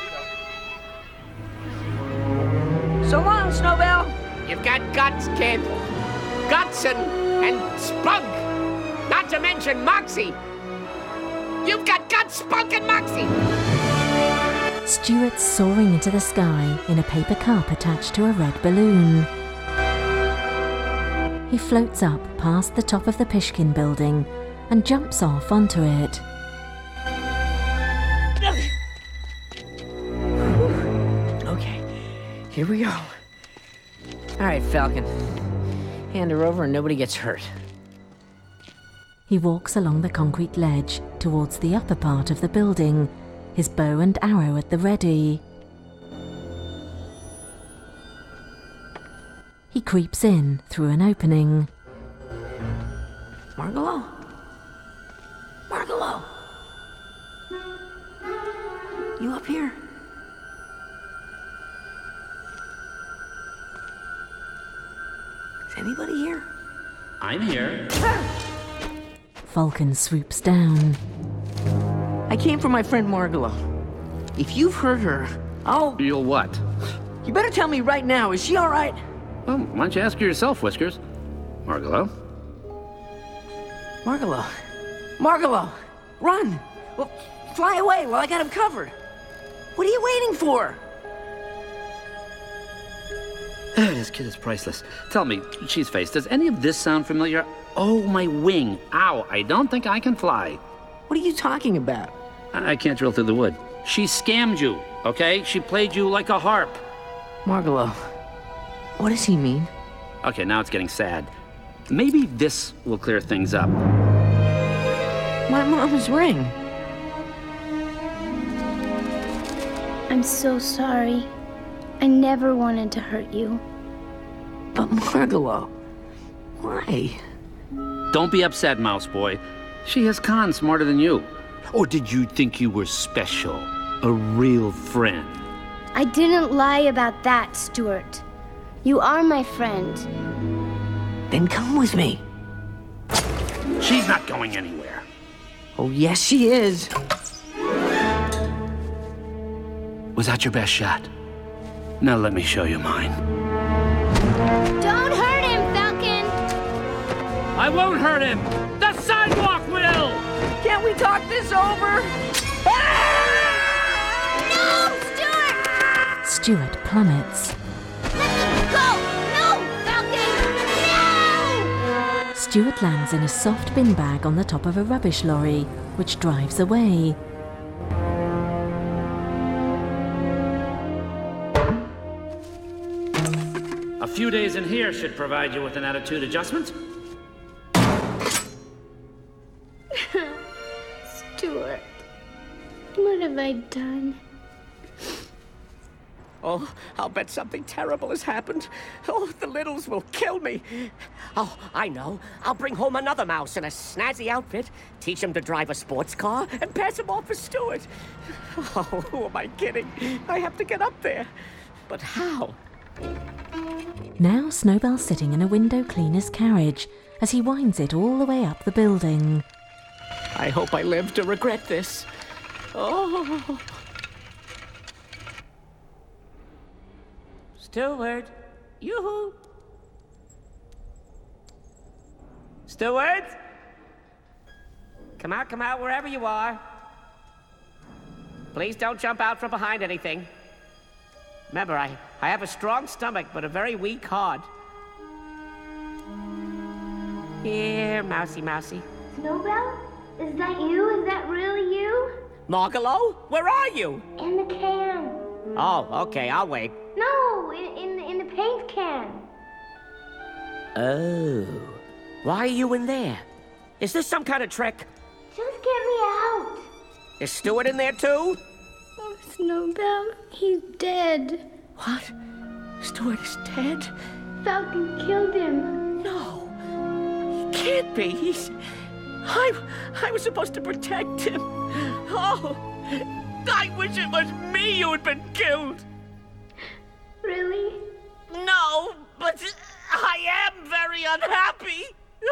So long, Snowbell. You've got guts, kid. Guts and, and spunk. Not to mention moxie. You've got guts, spunk, and moxie. Stuart's soaring into the sky in a paper cup attached to a red balloon. He floats up past the top of the Pishkin building and jumps off onto it. Okay, here we go. All right, Falcon. Hand her over and nobody gets hurt. He walks along the concrete ledge towards the upper part of the building, his bow and arrow at the ready. He creeps in through an opening. Margalo? Margalo? You up here? Is anybody here? I'm here. Falcon swoops down. I came for my friend Margalo. If you've hurt her, I'll... You'll what? You better tell me right now. Is she all right? Well, why don't you ask her yourself, Whiskers? Margalo? Margalo. Margalo, run. Well, fly away while I got him covered. What are you waiting for? This kid is priceless. Tell me, Cheeseface, does any of this sound familiar? Oh, my wing. Ow, I don't think I can fly. What are you talking about? I, I can't drill through the wood. She scammed you, okay? She played you like a harp. Margalo, what does he mean? Okay, now it's getting sad. Maybe this will clear things up. My mom's ring. I'm so sorry. I never wanted to hurt you. But Margalo, why? Don't be upset, Mouse Boy. She has cons smarter than you. Or did you think you were special? A real friend? I didn't lie about that, Stuart. You are my friend. Then come with me. She's not going anywhere. Oh, yes, she is. Was that your best shot? Now let me show you mine. Don't hurt him, Falcon. I won't hurt him. The sidewalk will. Can't we talk this over? No, Stuart! Stuart plummets. Let me go! No, Falcon! No! Stuart lands in a soft bin bag on the top of a rubbish lorry, which drives away. A few days in here should provide you with an attitude adjustment. Stuart, what have I done? Oh, I'll bet something terrible has happened. Oh, the Littles will kill me. Oh, I know. I'll bring home another mouse in a snazzy outfit, teach him to drive a sports car, and pass him off for Stuart. Oh, who am I kidding? I have to get up there. But how? Now Snowbell's sitting in a window cleaner's carriage as he winds it all the way up the building. I hope I live to regret this. Oh. Stewart, yoo-hoo. Stewart? Come out, come out, wherever you are. Please don't jump out from behind anything. Remember, I, I have a strong stomach, but a very weak heart. Here, mousy, mousy. Snowbell? Is that you? Is that really you? Margalo, where are you? In the can. Oh, okay, I'll wait. No, in, in, in the paint can. Oh. Why are you in there? Is this some kind of trick? Just get me out. Is Stewart in there too? Oh, Snowbell, he's dead. What? Stewart is dead? Falcon killed him. No. He can't be. He's... I, I was supposed to protect him. Oh, I wish it was me who had been killed. Really? No, but I am very unhappy.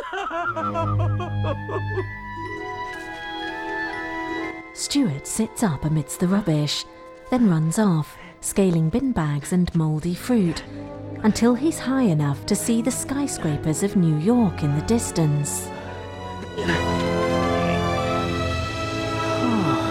Stewart sits up amidst the rubbish, then runs off, scaling bin bags and mouldy fruit, until he's high enough to see the skyscrapers of New York in the distance. Oh,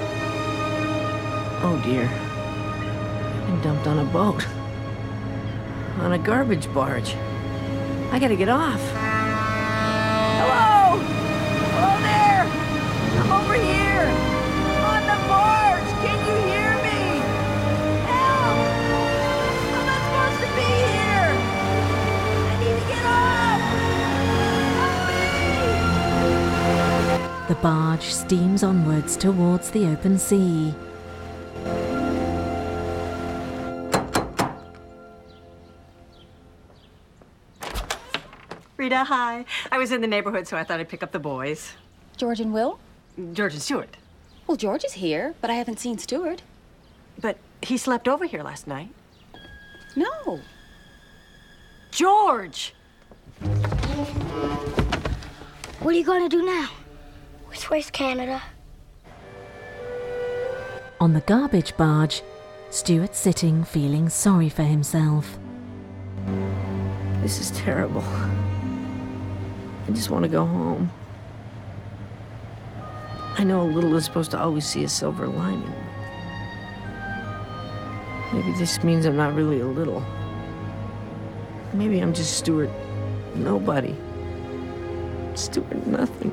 oh dear. I've been dumped on a boat. On a garbage barge. I gotta get off. Hello! Hello there! I'm over here! On the barge! Can you hear me? Help! I'm not supposed to be here! I need to get off! The barge steams onwards towards the open sea. Rita, hi. I was in the neighborhood, so I thought I'd pick up the boys. George and Will? George and Stuart. Well, George is here, but I haven't seen Stuart. But he slept over here last night. No. George! What are you going to do now? Which way's Canada? On the garbage barge, Stuart's sitting feeling sorry for himself. This is terrible. I just want to go home. I know a little is supposed to always see a silver lining. Maybe this means I'm not really a little. Maybe I'm just Stuart nobody. Stuart nothing.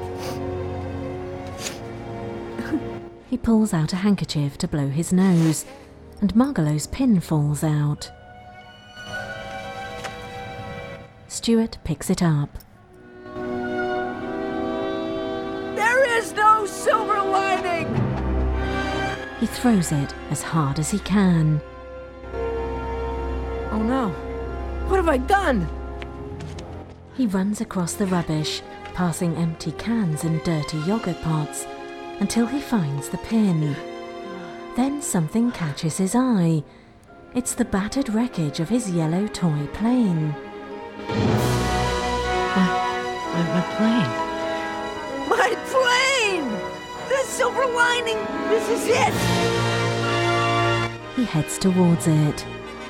He pulls out a handkerchief to blow his nose, and Margalo's pin falls out. Stuart picks it up. There is no silver lining! He throws it as hard as he can. Oh no. What have I done? He runs across the rubbish, passing empty cans and dirty yogurt pots, until he finds the pin. Then something catches his eye. It's the battered wreckage of his yellow toy plane. My, my, my plane. My plane! The silver lining! This is it! He heads towards it.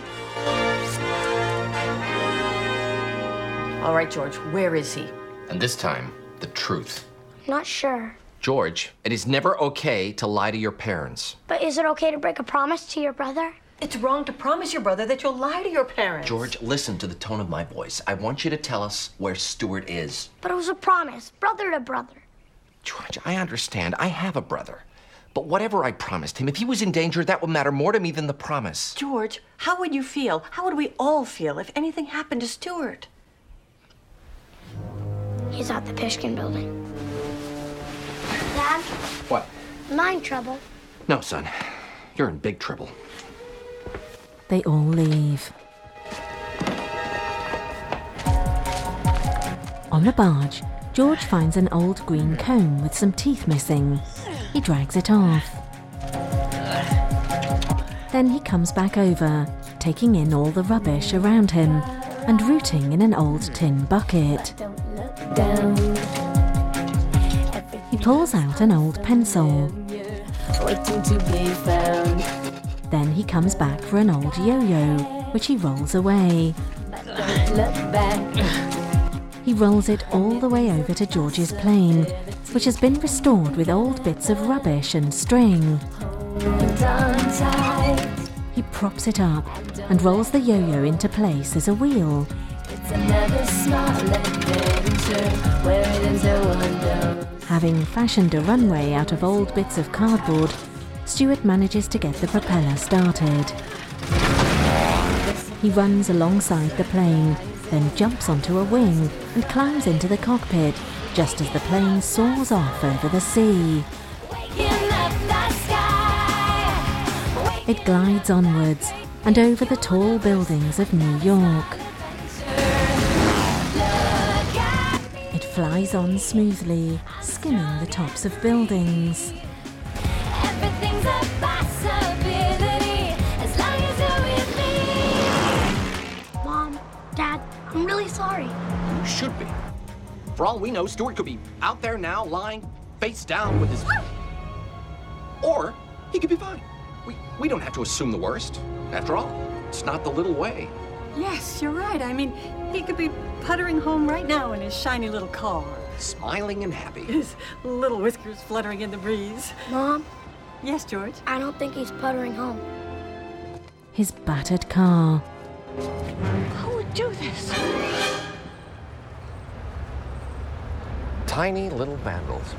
All right, George, where is he? And this time, the truth. Not sure. George, it is never okay to lie to your parents. But is it okay to break a promise to your brother? It's wrong to promise your brother that you'll lie to your parents. George, listen to the tone of my voice. I want you to tell us where Stuart is. But it was a promise, brother to brother. George, I understand. I have a brother. But whatever I promised him, if he was in danger, that would matter more to me than the promise. George, how would you feel? How would we all feel if anything happened to Stuart? He's at the Pishkin building. Dad? What? Am I in trouble? No, son. You're in big trouble. They all leave. On the barge, George finds an old green comb with some teeth missing. He drags it off. Then he comes back over, taking in all the rubbish around him and rooting in an old tin bucket. Don't down. He pulls out an old pencil. Waiting to be found. Then he comes back for an old yo-yo, which he rolls away. Don't look back. He rolls it all the way over to George's plane, which has been restored with old bits of rubbish and string. He props it up and rolls the yo-yo into place as a wheel. Having fashioned a runway out of old bits of cardboard, Stuart manages to get the propeller started. He runs alongside the plane, then jumps onto a wing and climbs into the cockpit just as the plane soars off over the sea. It glides onwards and over the tall buildings of New York. It flies on smoothly, skimming the tops of buildings. Everything's a possibility as long as you're with me. Mom, Dad, I'm really sorry. You should be. For all we know, Stuart could be out there now, lying face down with his... Or he could be fine. We, we don't have to assume the worst. After all, it's not the little way. Yes, you're right. I mean, he could be puttering home right now in his shiny little car. Smiling and happy. His little whiskers fluttering in the breeze. Mom? Yes, George? I don't think he's puttering home. His battered car. Who would do this? Tiny little vandals.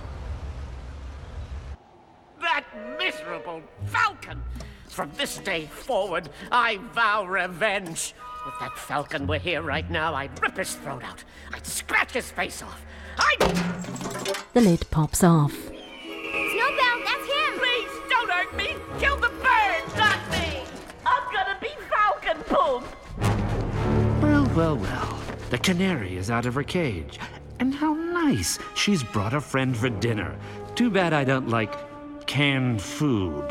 That miserable falcon! From this day forward, I vow revenge. If that falcon were here right now, I'd rip his throat out. I'd scratch his face off. I'd... The lid pops off. Snowbell, that's him! Please, don't hurt me! Kill the bird, not me! I'm gonna be falcon poop! Well, well, well. The canary is out of her cage. And how nice. She's brought a friend for dinner. Too bad I don't like canned food.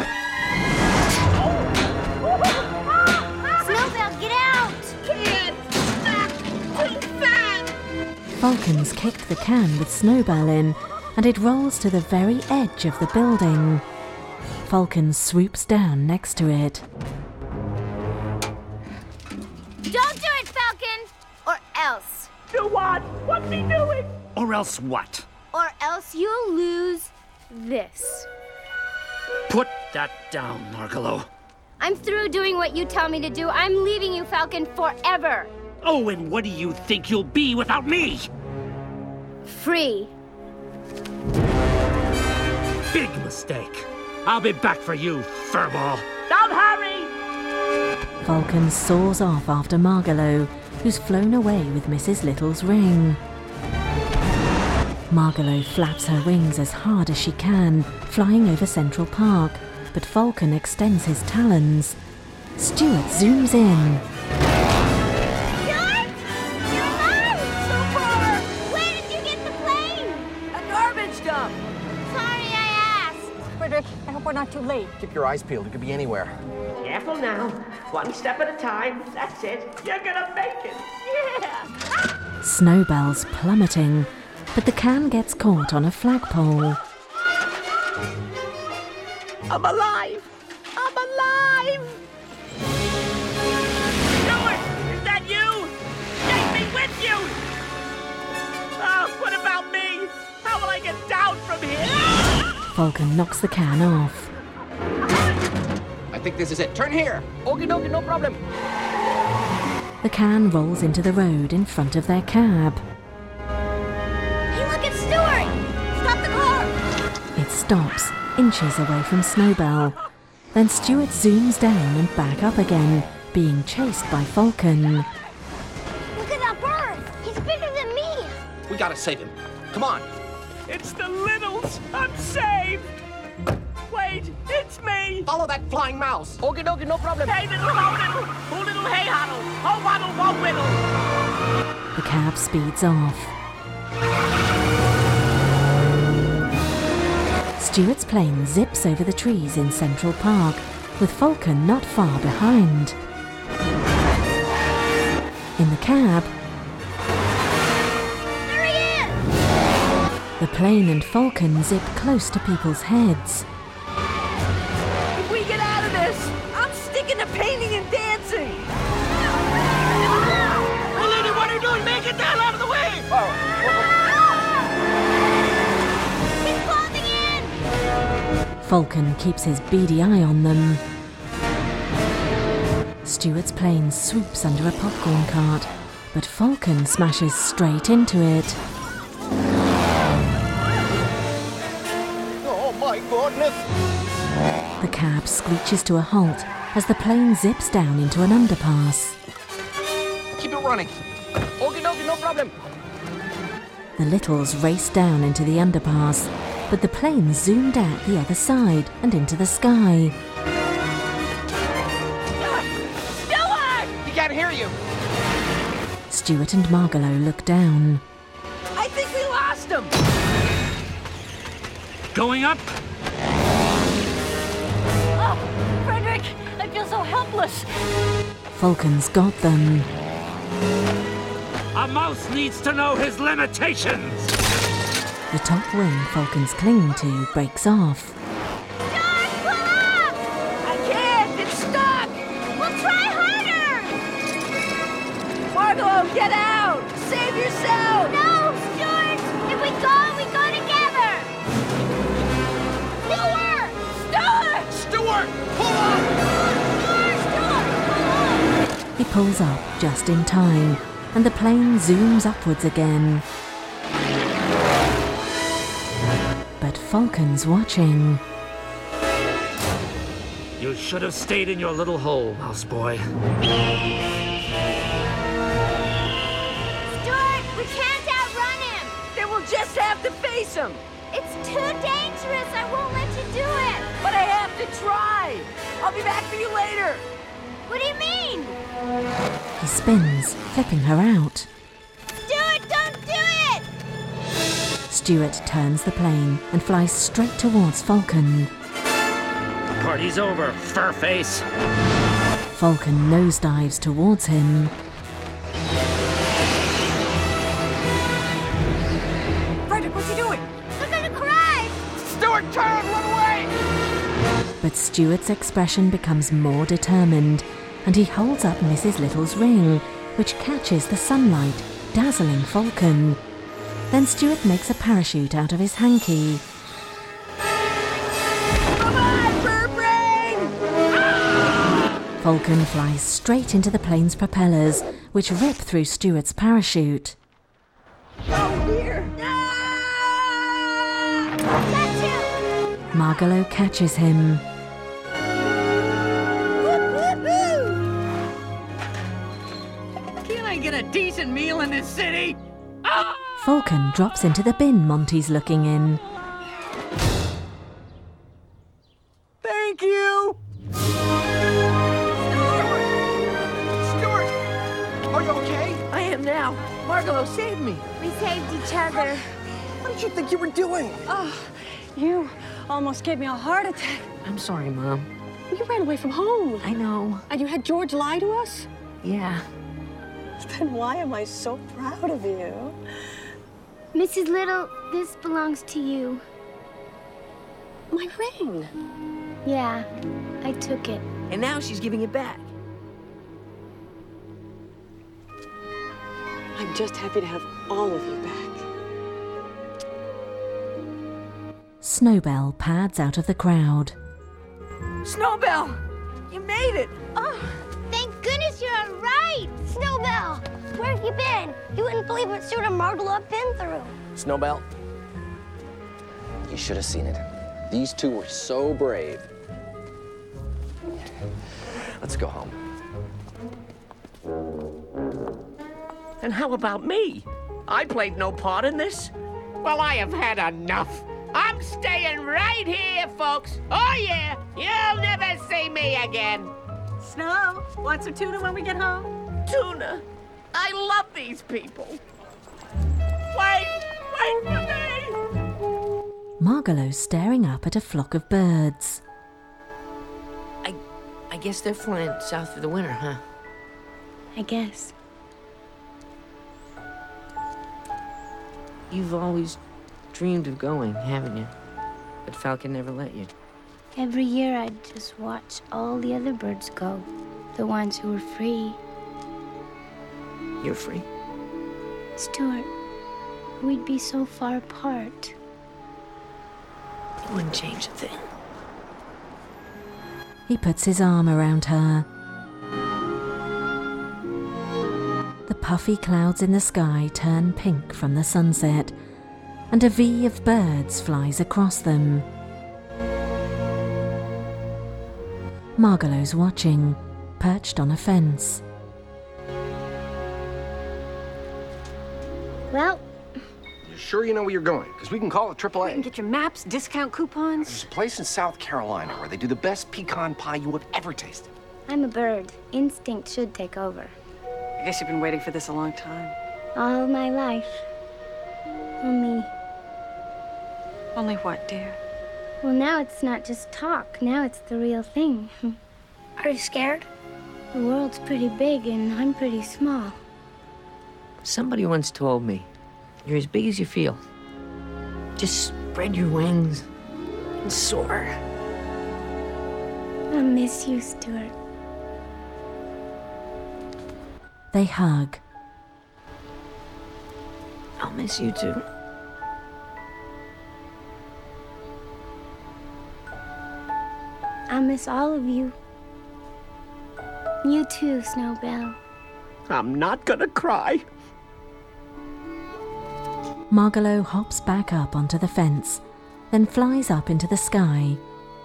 Snowbell, get out! Can't! Too fat! Falcon's kicked the can with Snowbell in, and it rolls to the very edge of the building. Falcon swoops down next to it. Don't do it, Falcon! Or else. Do what? What's he doing? Or else what? Or else you'll lose this. Put that down, Margalo. I'm through doing what you tell me to do. I'm leaving you, Falcon, forever. Oh, and what do you think you'll be without me? Free. Big mistake. I'll be back for you, furball. Don't hurry! Falcon soars off after Margalo, who's flown away with Missus Little's ring. Margalo flaps her wings as hard as she can, flying over Central Park, but Falcon extends his talons. Stuart zooms in. Stuart? You're alive! Super! Where did you get the plane? A garbage dump. Sorry I asked. Frederick, I hope we're not too late. Keep your eyes peeled. It could be anywhere. Careful now. One step at a time. That's it. You're gonna make it. Yeah! Snowbell's plummeting, but the can gets caught on a flagpole. I'm alive! I'm alive! Stuart! Is that you? Take me with you! Oh, what about me? How will I get down from here? Falcon knocks the can off. I think this is it. Turn here. Okie dokie, no problem. The can rolls into the road in front of their cab. Hey, look at Stuart! Stop the car! It stops, inches away from Snowbell. Then Stuart zooms down and back up again, being chased by Falcon. Look at that bird! He's bigger than me! We gotta save him. Come on. It's the Littles! I'm saved! Wait, it's me! Follow that flying mouse. Okie dokie, no problem. Hey, little ho little, ho little hey hoddle, ho waddle, wo whittle. The cab speeds off. Stuart's plane zips over the trees in Central Park, with Falcon not far behind. In the cab, The plane and Falcon zip close to people's heads. If we get out of this, I'm sticking to painting and dancing. Well, lady, what are you doing? Make it down out of the way! He's closing in! Falcon keeps his beady eye on them. Stuart's plane swoops under a popcorn cart, but Falcon smashes straight into it. Oh, my goodness! The cab screeches to a halt as the plane zips down into an underpass. Keep it running. Okay, no, no problem. The Littles race down into the underpass, but the plane zoomed out the other side and into the sky. Stuart! He can't hear you. Stuart and Margalo look down. I think we lost him. Going up? Oh, Frederick, I feel so helpless. Falcon's got them. A mouse needs to know his limitations. The top wing Falcon's clinging to breaks off. George, pull up! I can't. It's stuck. We'll try harder! Margalo, get out! Save yourself! No, Stuart! If we go, we go together! Stuart! Stuart! Stuart! Pull up! Stuart, Stuart, pull up! He pulls up just in time, and the plane zooms upwards again. But Falcon's watching. You should have stayed in your little hole, houseboy. Stuart, we can't outrun him! Then we'll just have to face him. It's too dangerous! I won't let you do it! But I have to try. I'll be back for you later. What do you mean? He spins, flipping her out. Stuart, don't do it! Stuart turns the plane and flies straight towards Falcon. The party's over, furface. Falcon nosedives towards him. Frederick, what's he doing? They're gonna crash! Stuart, turn! Run away! But Stuart's expression becomes more determined, and he holds up Missus Little's ring, which catches the sunlight, dazzling Falcon. Then Stuart makes a parachute out of his hanky. Come on, burp ring! Falcon flies straight into the plane's propellers, which rip through Stuart's parachute. Oh, dear! Margalo catches him. Can I get a decent meal in this city? Ah! Falcon drops into the bin Monty's looking in. Thank you! Stuart! Are you okay? I am now. Margalo saved me. We saved each other. What did you think you were doing? Oh, you almost gave me a heart attack. I'm sorry, Mom. You ran away from home. I know. And you had George lie to us? Yeah. Then why am I so proud of you? Missus Little, this belongs to you. My ring. Yeah, I took it. And now she's giving it back. I'm just happy to have all of you back. Snowbell pads out of the crowd. Snowbell! You made it! Oh, thank goodness you're all right! Snowbell, where have you been? You wouldn't believe what Stuart and Margalo have been through. Snowbell, you should have seen it. These two were so brave. Let's go home. And how about me? I played no part in this. Well, I have had enough. I'm staying right here, folks. Oh, yeah. You'll never see me again. Snow, want some tuna when we get home? Tuna? I love these people. Wait, wait for me. Margalo's staring up at a flock of birds. I, I guess they're flying south for the winter, huh? I guess. You've always dreamed of going, haven't you? But Falcon never let you. Every year I'd just watch all the other birds go, the ones who were free. You're free? Stuart, we'd be so far apart. It wouldn't change a thing. He puts his arm around her. The puffy clouds in the sky turn pink from the sunset, and a V of birds flies across them. Margalo's watching, perched on a fence. Well, You sure you know where you're going? Because we can call it triple A. You can get your maps, discount coupons. There's a place in South Carolina where they do the best pecan pie you have ever tasted. I'm a bird. Instinct should take over. I guess you've been waiting for this a long time. All my life. Only, Only what, dear? well, now it's not just talk. Now it's the real thing. Are you scared? The world's pretty big and I'm pretty small. Somebody once told me, you're as big as you feel. Just spread your wings and soar. I miss you, Stuart. They hug. I'll miss you too. I miss all of you. You too, Snowbell. I'm not gonna cry. Margalo hops back up onto the fence, then flies up into the sky.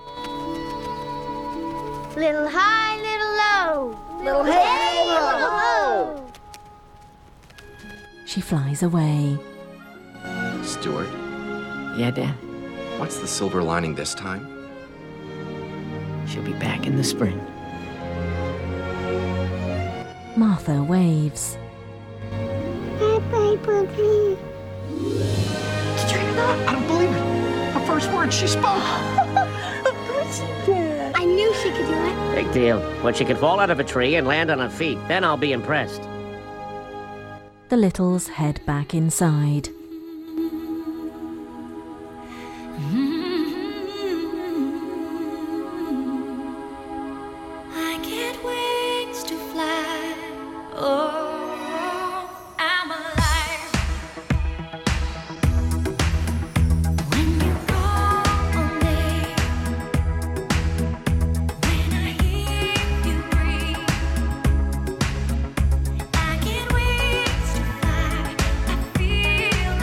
Little high, little low. Little hey, little ho. She flies away. Stuart, Yeah, Dad? what's the silver lining this time? She'll be back in the spring. Martha waves. Bye-bye, Boogie. Did you hear that? I don't believe it. The first word she spoke. Of course she did. I knew she could do it. Big deal. When she can fall out of a tree and land on her feet, then I'll be impressed. The littles head back inside. I get wings to fly. Oh, I'm alive. When you call on me, when I hear you breathe, I get wings to fly. I feel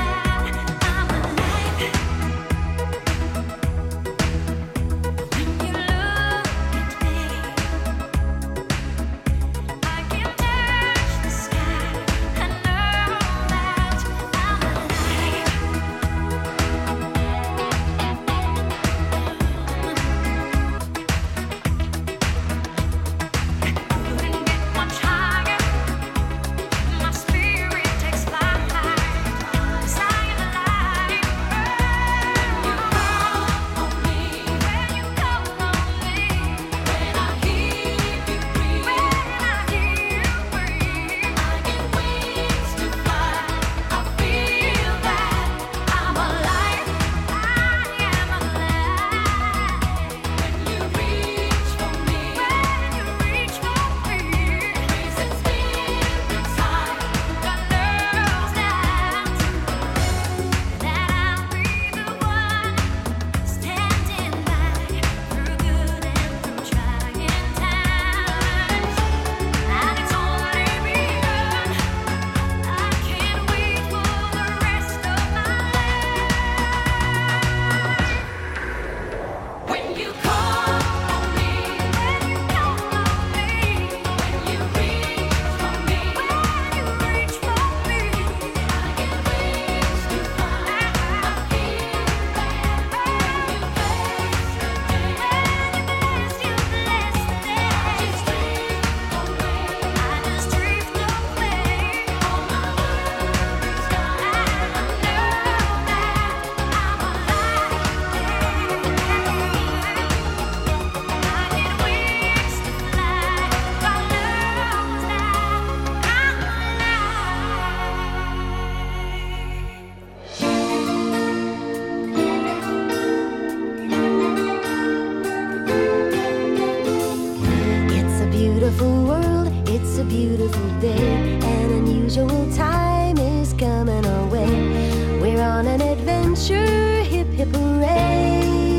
adventure, hip hip hooray.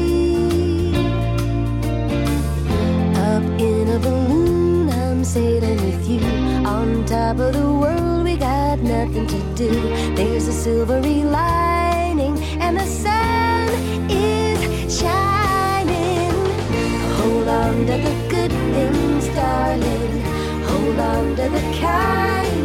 Up in a balloon, I'm sailing with you. On top of the world, we got nothing to do. There's a silvery lining, and the sun is shining. Hold on to the good things, darling. Hold on to the kind